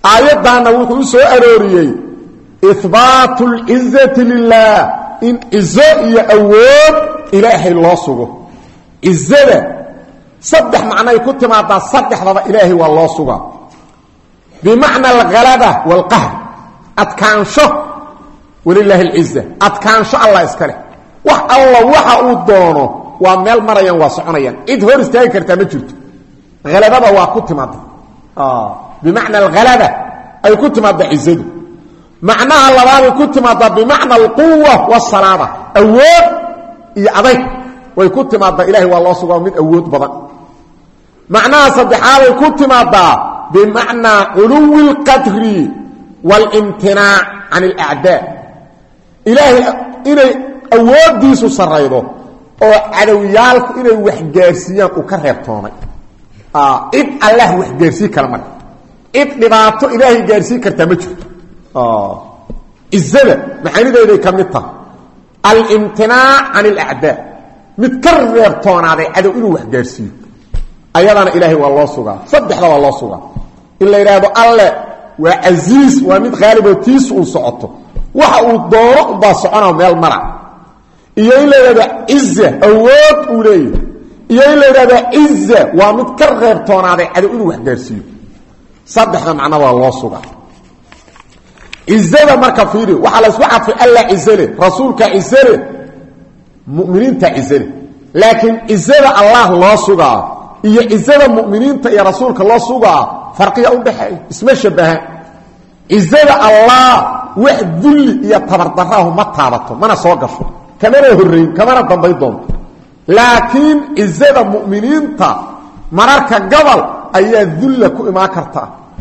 aayadana wuxuu soo arooriyay ithbaatul izzati lillah in izza iyo awood ilaahay loo sugo izzada saddex macnay ku timaada saddexdaba ilaahay waa loo sugaa bimacna al-ghalaba wal-qahr adkaansho walillahi al-izza adkaansho allah iskale wax allah waxa uu doono waa meel marayaan waa soconayaan cid hor istaagi karta ma jirto ghalabada waa ku timaada bimacna al-ghalaba ay ku timaada izzadu macnaha labaad ku timaada bimacna al-quwwa was-salaba awood iyo adag way ku timaada ilaahay waa loo sugaa mid awood badan macnaha saddexaad ay ku timaada bimacna uluwi al-qadri wal-imtinaa' an al-a'daa ilaahay inay awoodiisu saraydo oo cadawiyaalku inay wax gaarsiiyaan u ka reebtoonay cid allah wax gaarsiin kala mar cid dhibaato ilaahay gaarsiin karta ma jirto izzada maxaanideeday ka mid tahay al-imtinaa' an al-a'daa mid ka reebtoonaaday cadow inuu wax gaarsiiyo ayadana ilaahay waa loo sugaa saddexda waa loo sugaa in la yiraahdo alle waa aziz waa mid qaalibatiis uu socoto waxa uu doono u baa soconaa meel mara iyo in la yiraahdo izza awood uu leeyahay iyo in la yiraahdo izza waa mid ka reebtoonaaday cadow inuu wax gaarsiiyo saddexda macna waa loo sugaa izzada marka fiiri waxa la isku cadfay alla izzale rasuulka izzale mu'miniinta izzale laakiin izzada allah loo sugaa iyo izzada mu'miniinta iyo rasuulka loo sugaa farqiya u dhaxay isma shabahan izzada allah wax dulli iyo tabardarahu ma taabato mana soo gasho kamana horeyn kamana dambay doonto laakiin izzada mu'miniinta mararka gabal ayaa dulla ku imaan karta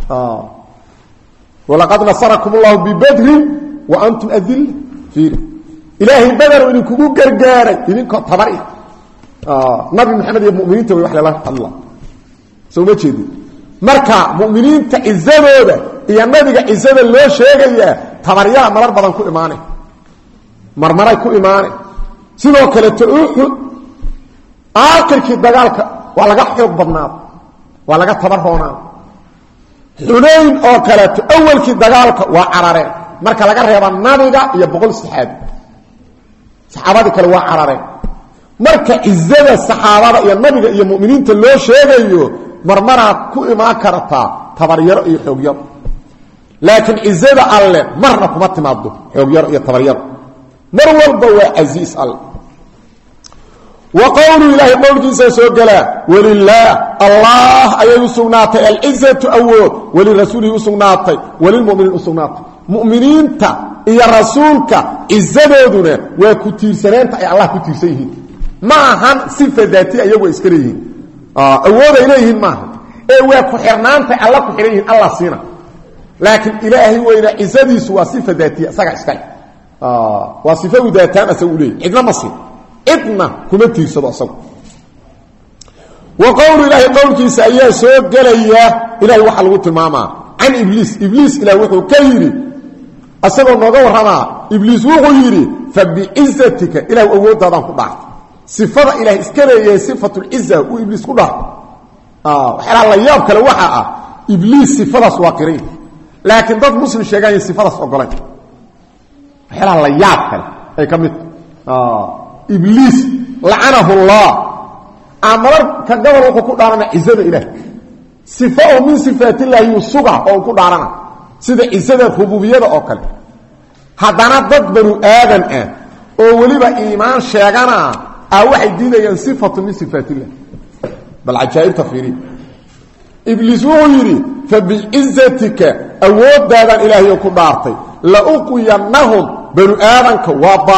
walaqad nasarakum allah bi badr wa antum adil fiir ilaahi badar in kugu gargaaray idinko tabari nabi maxamed iyo mu'miniinta way wax la hadla soo ma jeedi marka mu'miniinta izzadooda iyo nabiga izzada loo sheegaya tabariyada marar badan ku iimaanay marmaray ku iimaanay sidoo kale Uhud aakhirkii dagaalka waa laga xoog badnaa waa laga tabarroonaa Hunayn oo kale awalkii dagaalka waa carareen marka laga reebo nabiga iyo 100 saxaabada kale waa carareen marka izzada saxaabada iyo nabiga iyo mu'miniinta loo sheegayo marmara ku iimaan karta tabaryaro iyo xoog yar laakiin izzada alle marna kuma timaado xoog yar iyo tabaryaro mar walba waa aziz alle وقول الله قول جيسا سوغلا ولله الله أي سغناتي العزة أول وللرسول سغناتي وللمؤمنين سغناتي مؤمنين تا إيا رسولك عزة دونه وكتير سنين تا الله كتير سيهين معهن صفة ذاتية أيوة إسكريهين أول إليهن معهن إيوة كحرنان تا الله كحريهن الله سينا لكن إلهي وإلى عزة سوى صفة ذاتية ساقع إسكري وصفة ذاتان أسوليه إذن مصير إدنا كما تيسد أصلا وقول الله قول كيسا أيها سوء قال إياه إلهي وحل قلت الماما عن إبليس إلهي وحل كيري أصلا نقول رما إبليس وحيري فبإزتك إلهي أود هذا كبعت صفة إلهي إسكري صفة الإزة وإبليس كبعت وحل الله يابك لوحا إبليس صفة سواقرين لكن ضد مسلم الشيقاني صفة سواقرين وحل الله يابك أي كمت إبليس لعنه الله أمر كقبل وقود دارنا عزة إله صفاء من صفات الله يصغى وقود دارنا سيدة عزة الربوبية أوكل هذانا ضد بنو آدم أولي بإيمان شاقنا أوحي دينا ينصفة من صفات الله بل عجائب تفيري إبليس وغيري فبعزتك أود دادا إلهي يقود دارتي لأقوينهم بنو آدمك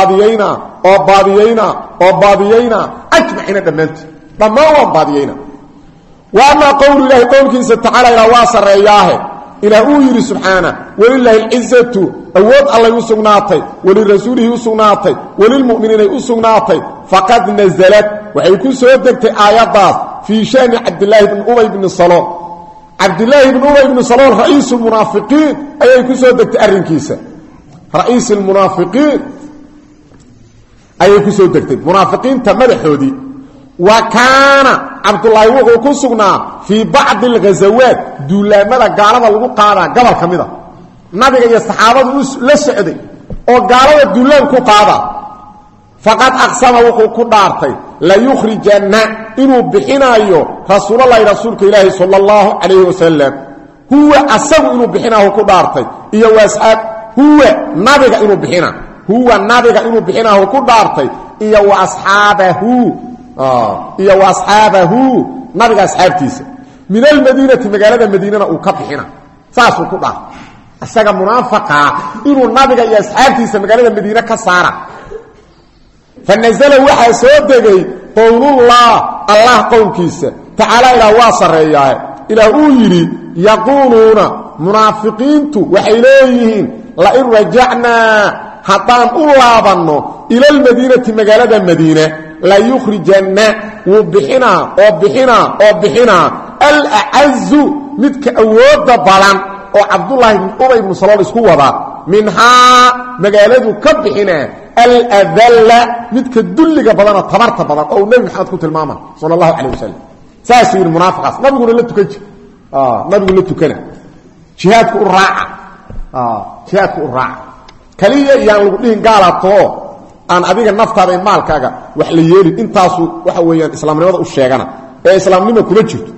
وباديينا أجمعين دمانت لما هو باديينا وأما قول الله قول كنسة تعالى إلى واصر إياه إلى أوير سبحانه ولله العزة أود الله يسغناتي وللرسوله يسغناتي وللمؤمنين يسغناتي فقد نزلت وحيكون سودكت آيات في شأن عبد الله بن أبي بن سلول عبد الله بن أبي بن سلول رئيس المنافقين أي يكون سودكت أرنكيسة رئيس المنافقين أي كسو دكتب منافقين تمدحودي وكان cabdullaahi wuxuu ku sugnaa fii bacdi alghazawaat duulaamada gaalada lagu qaadaa gobol ka mida nabiga iyo saxaabadu la socday oo gaalada duulaan ku qaada faqad aqsama wuxuu ku dhaartay la yukhrijanna inuu bixinaayo rasuulullaahi rasuulka ilaahi sallallahu alayhi wasallam huwa asagu inuu bixinaayo ku dhaartay iyo waasxaab huwa nabiga inuu bixinaayo ku dhaartay iyo asxaabahu nabiga asxaabtiisa min almadiinati magaalada madiinana uu ka bixina saasuu ku dhaartay asaga munaafiqa inuu nabiga iyo asxaabtiisa magaalada madiina ka saara fanazala waxa soo degay qowlullah allah qowlkiisa tacaala ila waa sareeyaa ila uu yiri yaquluna munaafiqiintu waxay leeyihiin la in rajacna haddaan u laabanno ila almadiinati magaalada madiina la yukhrijanna bixina al-a'azzu midka awooda balan oo cabdullaahi ibn ubay ibn salool isku wada minhaa magaaladu ka bixina al-adalla midka dulliga badan oo tabarta badan oo nabi maxamed ku tilmaama sallallahu alayhi wasallam saas yiri munaafiqas nabiguna la tukan nabigu la tukana jihaadku u raaca kaliya yaan lagu dhihin gaalato aan adiga naftaada iyo maalkaaga wax la yeelin intaasu waxa weeyaan islaamnimada u sheegana ee islaamnimo kuma jirto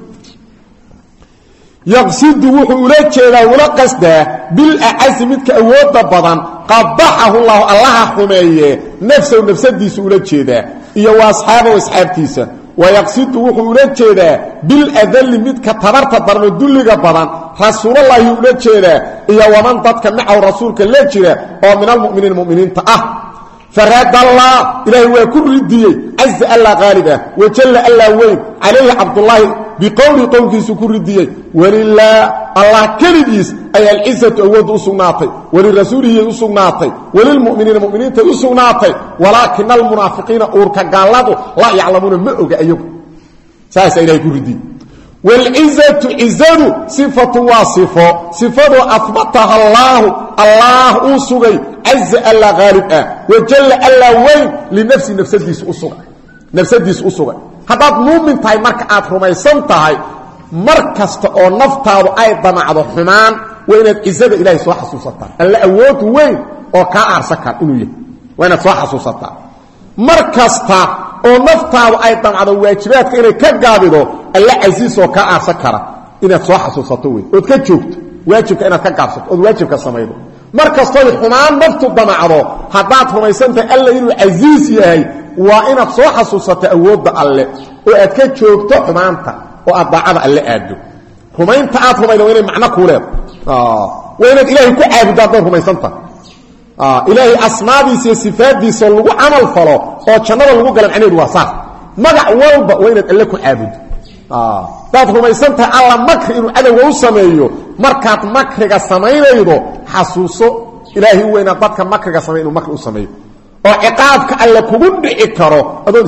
yaqsidu wuxuu ula jeedaa wala qasdaa bil a'az midka awooda badan qabaxahu allah xumeeye nafsadiisa ula jeedaa iyo asxaabtiisa ويقصد وحو لجيدا بالأذل مدك تبرت ضرب الدلق بضان رسول الله لجيدا إيا ومن ضدك معه رسولك لجيدا ومن المؤمنين فرد الله إليه ويكون رديه عز الله غالبا وجل الله وين عليه عبد الله بقول قولك سكون رديه ولله الله كرديس أي العزة أود أسوناطي وللرسوله أسوناطي وللمؤمنين أسوناطي ولكن المنافقين أوركا قالوا لا يعلمون مؤك أيوب ساس إليه يكون رديه والعزة عزة صفة وصفة صفة أثبتها الله أسوغي عز الله غالب وجل الله وين لنفسي نفسديس أسوغي هذا مؤمن تاي مركعات رميسان تاي مركزت أو نفتار أيضا مع الرحمن وإن عزة إلهي سوى حسوستا اللي أوت وين أو كأر سكر إنوية وإن سوى حسوستا مركزت أو نفتار أيضا مع الواجبات إلي كقابضو اللي عزيز أو كأر سكر إن سوى حسوستا وين وتكتشوكت واجبك إنك كقابصت أو واجبك السميدو مركزت الحمان نفتو بمعضو هذات رميسان تاي اللي إنو عزيز يهي وإنك سوى حسوستا أود الله وأتكتشوكت حمانتا وأضعب اللي أدو رمينتا رمينا وإنه معنى كولاب وإنك إلهي كعابد دادون رميسانتا إلهي أصنابي صفات دي سلوغو عمل فلو وشنال اللغو قلم عنيد وصار مقع والبا وإنك إلهي كعابد داد رميسانتا الله مكر إنه أدو وصميو مركات مكرق سمينيدو حسوسو إلهي وإنك دادك مكرق سمينيدو مكر وصميو وعقابك ألا كبن إكارو أدون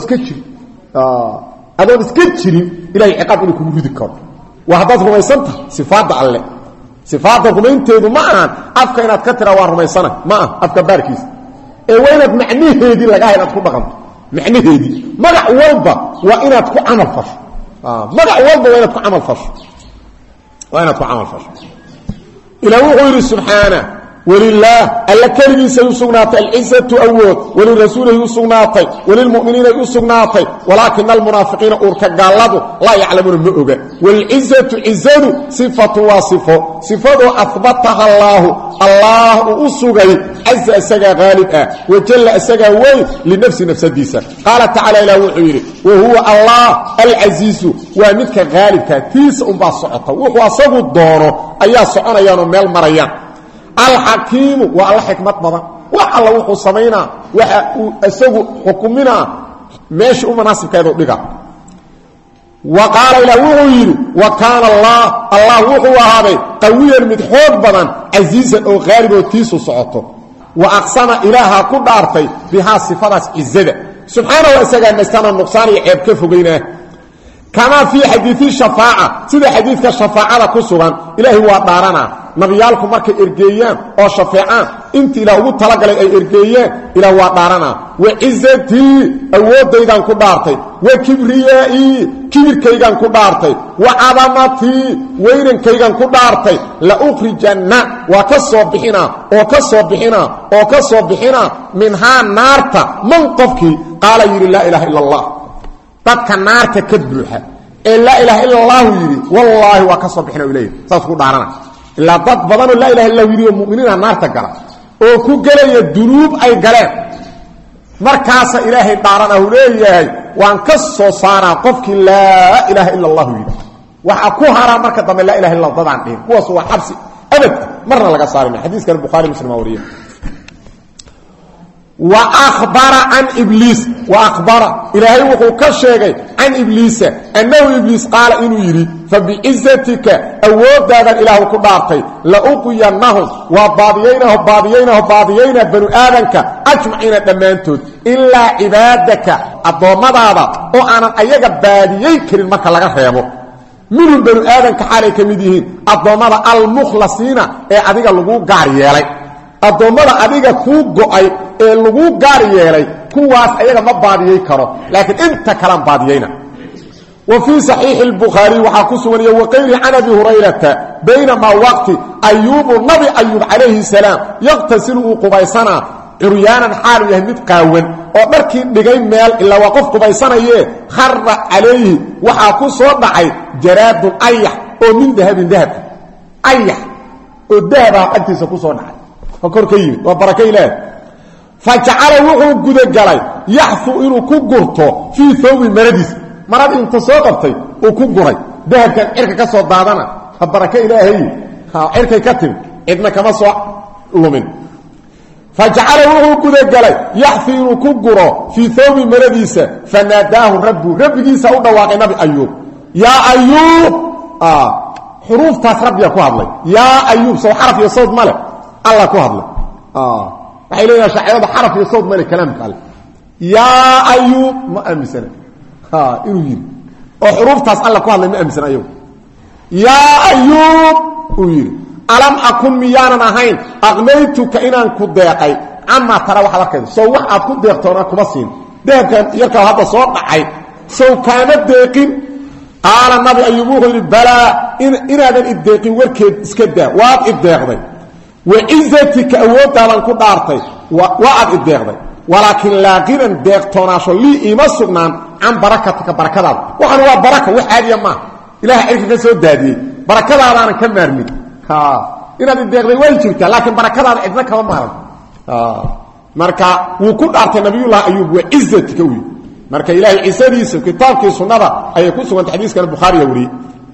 اسكتشري إلهي عقاب إنه كبن إكارو وحدات رميسانتا صفات الله صفات رمينتيدو معنا أفكا إنك كترا ورميسانا معنا أفكا باركيس وإنك معنيه هيدي لقاها إنك كبن بغمت معنيه هيدي مقع والبا وإنك كو عمل فش مقع والبا وإنك كو عمل فش إلهي غير سبحانه ولله ألا كلمي سيسغناطي العزة أود وللرسول يسغناطي وللمؤمنين يسغناطي ولكن المنافقين أوركا قالوا لا يعلمون المؤغة والعزة عزة صفة وصفة صفة أثبتها الله أسغي عز أسغى غالبا وجل أسغى وين لنفس ديسة قال تعالى إلى وحيري وهو الله العزيز ومتك غالبا تيس أمباسعطة وهو صغو الدور أيها سعنا يانو ميل مريان الحكيم والحكمة مضى وعلى وحو سمينا وأسوه حكمنا ماشي مناسب كذا بقى وقال إلى وحير وكان الله وحو هذا قويا متحوض بضا عزيزا أو غالبا وتيسو صعطه وأقسم إلها كل عرفي بها صفات الزدى سبحانه وأسجى أن استنى النقصان يعيب كيف بينه كما في حديث الشفاعة سيده حديث الشفاعة كسوغان إلهي ودارنا نبيالكم markay ergeeyaan oo shafeecaan inta ila ugu tala galay ay ergeeyeen ila waa daarana wa izzati awoodaydan ku dhaartay wa kibriyai kibirkaygan ku dhaartay wa adamati weynankaygan ku dhaartay la ukhrijanna wa kasoo bixina minha naarta man qofki qala la ilaha illa allah dadka naarta ka buuxa ee la ilaha illa allah yiri wallahi wa kasoo bixina ilayhi saas ku dhaarana illa dad badan la ilaha illa yiri muuminiina naarta gala oo ku galaya dunuub ay galeen markaas ilaahay dhaarana uu leeyahay waan ka soo saaraa qofkii la ilaha illa allah yiri waxa ku hara marka dambe la ilaha illa allah dadaan dheen kuwaas waa xabsi abad marna laga saarina xadiiska bukhari muslim wariye وأخبر عن إبليس وأخبر إلهي وحو كشيغي عن إبليس أنه إبليس قال إنه يري فبعزتك أود هذا الإله كبارتي لأقينهم وباضيين بنو آدنك أجمعين دمانتود إلا عبادك الضوامد هذا وأنا أيها باديين كرين مكة لغا خيبه منهم بنو آدنك حالي كميديهين الضوامد المخلصين أديك اللغو قاريالي adoomada adiga ku go'ay ee lagu gaar yeelay kuwaas ayaga ma baadiyay karo laakiin inta kala baadiyayna wa fi sahih al-bukhari wa hakusuwan wa qayri an abi hurayrata baynama waqti ayyub nabi ayyub alayhi salam yaqtasilu qubaysana uryanan halu yahmid qaawan oo markii dhigay meel ila waqf qubaysanaye kharra alayhi waxa ku soo dhacay jaraad ayah oo min dahabin dahab ayah oo dahaba agtiisa ku soo dhacay فكركي وبركه الله فجعل وحو غدغلاي يحثو انو كغرتو في ثوب مرديس مرد انت سو قبتي او كغري دهب كان عرك كسو دادنا فبركه الله ها عرك كتم ابن كما سو لومن فجعل وحو غدغلاي يحثو انو كغرو في ثوب مرديس فناداه ربيس او دواقي نبي ايوب يا ايوب حروف تسرب يا كوادلي يا ايوب سو حرف يا صوت ملك الله كهضله waxay leeyahay shaacirada xaraf iyo sawd mari kalaam kale ya ayub ma amsana inuu yiri oo xuruftaas Allah ku hadlay ma amsana ayub ya ayub uu yiri alam akun miyanan ahayn aqnaytuka inaan ku deeqay amma tara waxa arkay soo wax aad ku deeqtoona kuma siin deeqan yarka hadda soo dhacay soo kaana deeqin qala nabi ayub uu yiri bala inaadan ideeqin warkeed iska daa waad ideeqday وعزتك أوداً كدارتي وعد الدغدي ولكن لا غير دغتوناشو لي إيما سغنان عن بركتك بركتك وحنا بركة وحادية ما إله عرف كسو دادي بركتك أنا كمرمي إنا الدغدي وين جرت لكن بركتك إذنك ما مارد marka wuu ku dhaartay nabiyullah ayub وعزتك marka ilaahay ciisadiisa kitaabkiisa sunnada ay ku sugan xadiiska bukhari wari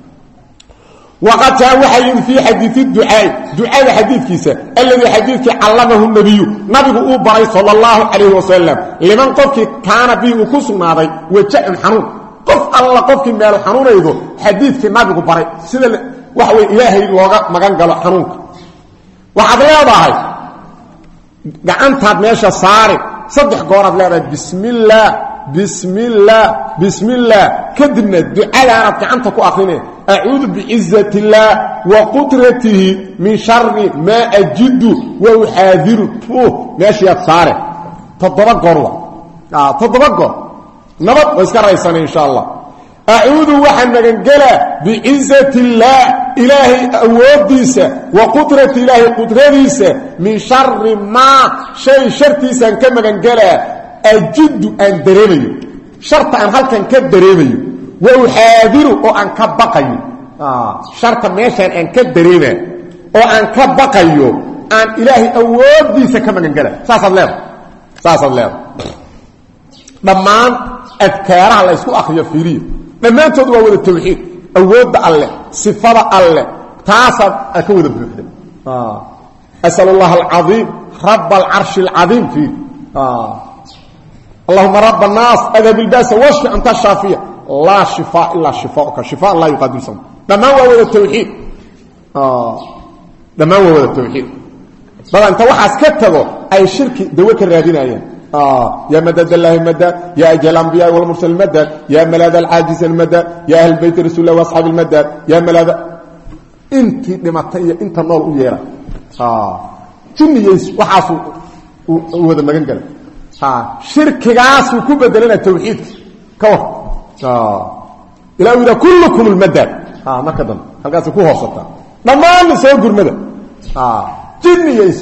وقد وحي في حديث دعاء حديث كيسا الذي حديث علمه النبي نبي بري صلى الله عليه وسلم لمن قفك كان به وكسنا ذي وجاء حنون قف الله قفك مال حنون يدو حديث في نبي بري سيده وحوي إلهي لوغا مغان قالوا حنونك وحد ليضاهي قعنتها ماشا صاري صدح قورب ليضاهي بسم الله بسم الله بسم الله كدنا الدعاء لعنتك عنتك وأخيني أعوذ بعزة الله وقدرته من شر ما أجد وأحاذر ماشي يتصاري تضبق تضبق نبط ويسكر رئيساني إن شاء الله أعوذ وحن مجنجلة بعزة الله إلهي أوديسة وقدرة إلهي قدرتيسة من شر ما شيء شرطيسة كما مجنجلة أجد أن دريبي شرط أن هل كان كدريبي وأحاذر أن كبقي شرط ماشان أن كدريبي وأن كبقي أن إلهي أوديسة كما مجنجلة ساس الله ضمان أذكار على اسكو أخي فيري لما تدعو إلى التوحيد أود الله صفة الله تعصب أكون بوحده أسأل الله العظيم رب العرش العظيم فيه اللهم رب الناس أذهب الباس واشفي أنت الشافية لا شفاء إلا شفاءك شفاء لا يقدر سمع لما هو إلى التوحيد لما هو إلى التوحيد بل أنت وحاس كتبه أي شرك دوك الرادين أيام يا مدد الله مدد يا أجل الأنبياء والمرسل مدد يا ملاذ العاجز المدد يا أهل بيت رسول الله وأصحاب المدد يا ملاذ انت دمتي انت النور ويرا جني يس وحاسو وهذا ما قال شرك غاس وكبدلنا التوحيد كور الى الى كلكم المدد ما كدن halkaas ku hoosata dhamaan soo gurmada جني يس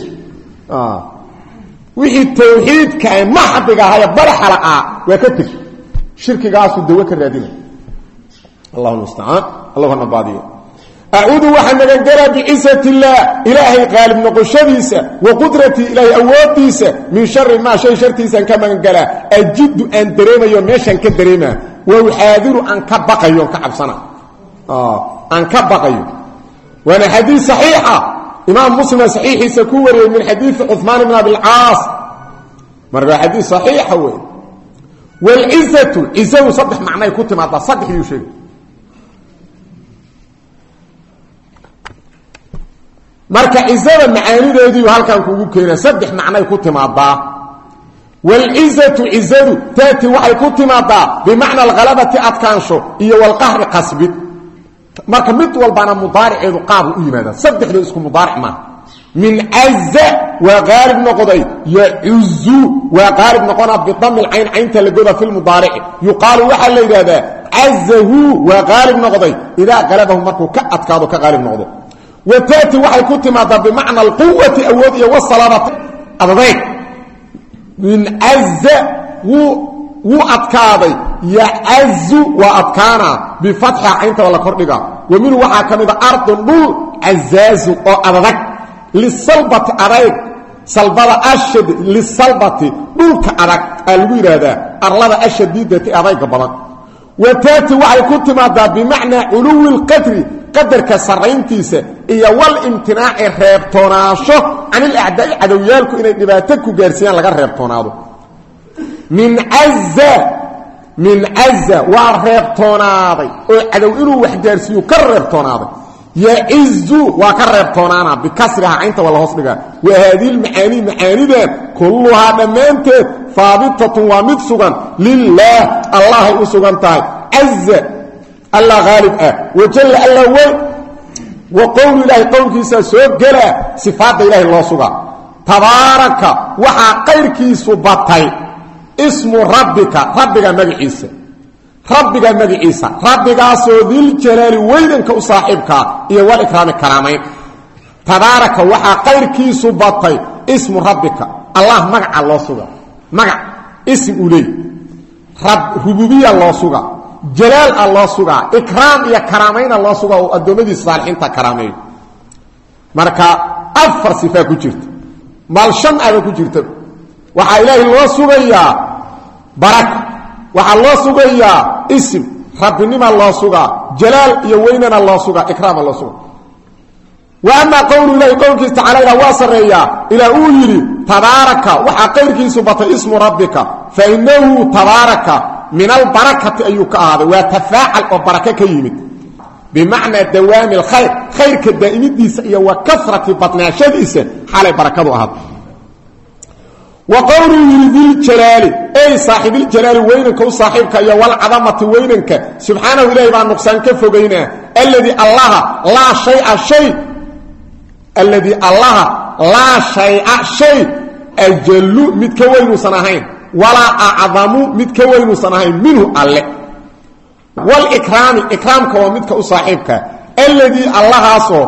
wixii tawxiidka ay maxdiga ahay barxala waa ka tag shirkigaas uu dawo ka raadina Allahu musta'an Allahuna baadiyo a'uudu wa hanagala bi isati Allah ilahi qalib noqoshadiisa wa qudrati ilahi awoodiisa min sharri ma shay shartiisa ka magala ajidu an dareemayo meeshan ka dareema wa uhadiru an ka baqayo ka cabsana an ka baqayo wana hadith sahiha إمام مسلم صحيح سكوري من حديث عثمان بن أبي العاص مرة حديث صحيح هو والعزة عزة صدح معناه كنت مع صدح يشير مرة عزة المعاني دي وهل كان كوكو كينا صدح معناه كنت مع والعزة عزة تاتي وحي كنت مع بمعنى الغلبة أتكانشو إيه والقهر قصبت marka mid walbana mudaariceedu qaab u yimaada saddexdu isku mudaaric ma min azza wa gharib noqday ya'uzzu wa gharib noqona bi dhamm al-ayn aynta lagoda fil mudaaric yuqalu waxa la yiraahdaa azzahu wa gharib noqday ila qalabahu markuu ka adkaado ka gharib noqdo wa taati waxay ku timaada bi macna al-quwwati awood iyo wasalabati abaday min azza وأتكاضي يعز وأتكانا بفتحة عينت ولا كردقا ومنه وحا كميدا أرض النور عزاز وأبغك للصلبة أريك صلبة أشد للصلبة نورك أريك الوير هذا أرلبة أشد ديدة أريك بلد وتاتي وحي كنت ماذا بمعنى علو القدر قدر كسرين تيسة إيا والامتناع الريبتوناشو عن الأعداء عدويالكو إنه نباتكو جارسيان لغا الريبتونادو من عزة وارهبتوناضي ولو إنه وحجارسيو كرهبتوناضي يعز وكرهبتونانا بكسرها عينت ولا هصبها وهذه المعاني معاني كلها دمانت ثابتة ومدسغا لله الله يسغن تاي عز الله غالب وجل الله وقول الله قول كيسا سوء صفات الله الله سغا تبارك وحا قير كيسو بطي اسم ربك مجعيسى ربك ذي الجلال وينك وصاحبك إيه والإكرام الكرامين تبارك وحا قير كيسو بطي اسم ربك الله مقع الله سوى مقع اسم أولي ربوبية الله سوى جلال الله سوى إكرام يا كرامين الله سوى والدومدي الصالحين تكرامين مركا أفر صفاء كجرت مالشان أبا كجرت وحا إلهي الله سوغيا بركة وحا الله سوغيا اسم ربنما الله سوغا جلال يويننا الله سوغا إكرام الله سوغا وأما قول إلهي قولك تعالى إلى واصريا إلى أولي تبارك وحا قيرك سبط اسم ربك فإنه تبارك من البركة أيك هذا وتفاعل وبركة كيمت بمعنى دوام الخير خير كالدائمين ديس وكثرة بطنها شديسة حال بركة هذا وقوله ذي الجلال أي صاحب الجلال وينك وصاحبك يا والعظمة وينك سبحانه إلهي بأن نقصان كفوقينا الذي الله لا شيء الذي الله لا شيء أجل متكوين صناهين ولا أعظم متكوين صناهين منه الله والإكرام إكرامك ومتك وصاحبك الذي الله أصو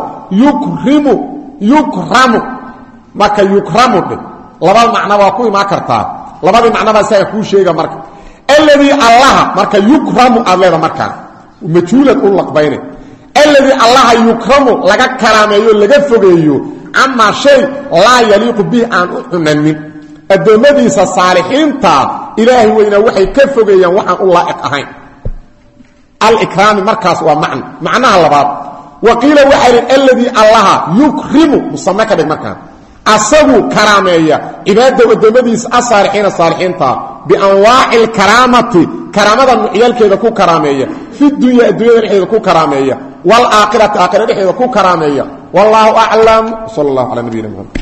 يكرم ما كيكرم به لبا معنى واكو ما كرتا لبا معنى با ساي كو شيغا marka الذي الله marka يكرم الله marka مجهول الله بينه الذي الله يكرم laga karaameeyo laga fogeeyo ama shay la yaliiq bi aan unanin adoomadiisa saalixiinta ilaahi weyna waxay ka fogeeyaan waxaan u laa'iq ahayn al-ikram markaas waa macnaha labaad waqila waxa alladhi allah yukrimu musamaka marka أصبوا كرامية عبادة ودمديس الصالحين بأنواع الكرامة كرامة النعيال كذا كو كرامية في الدنيا الدنيا كو كرامية والآخرة آخرة كو كرامية والله أعلم صلى الله على نبينا محمد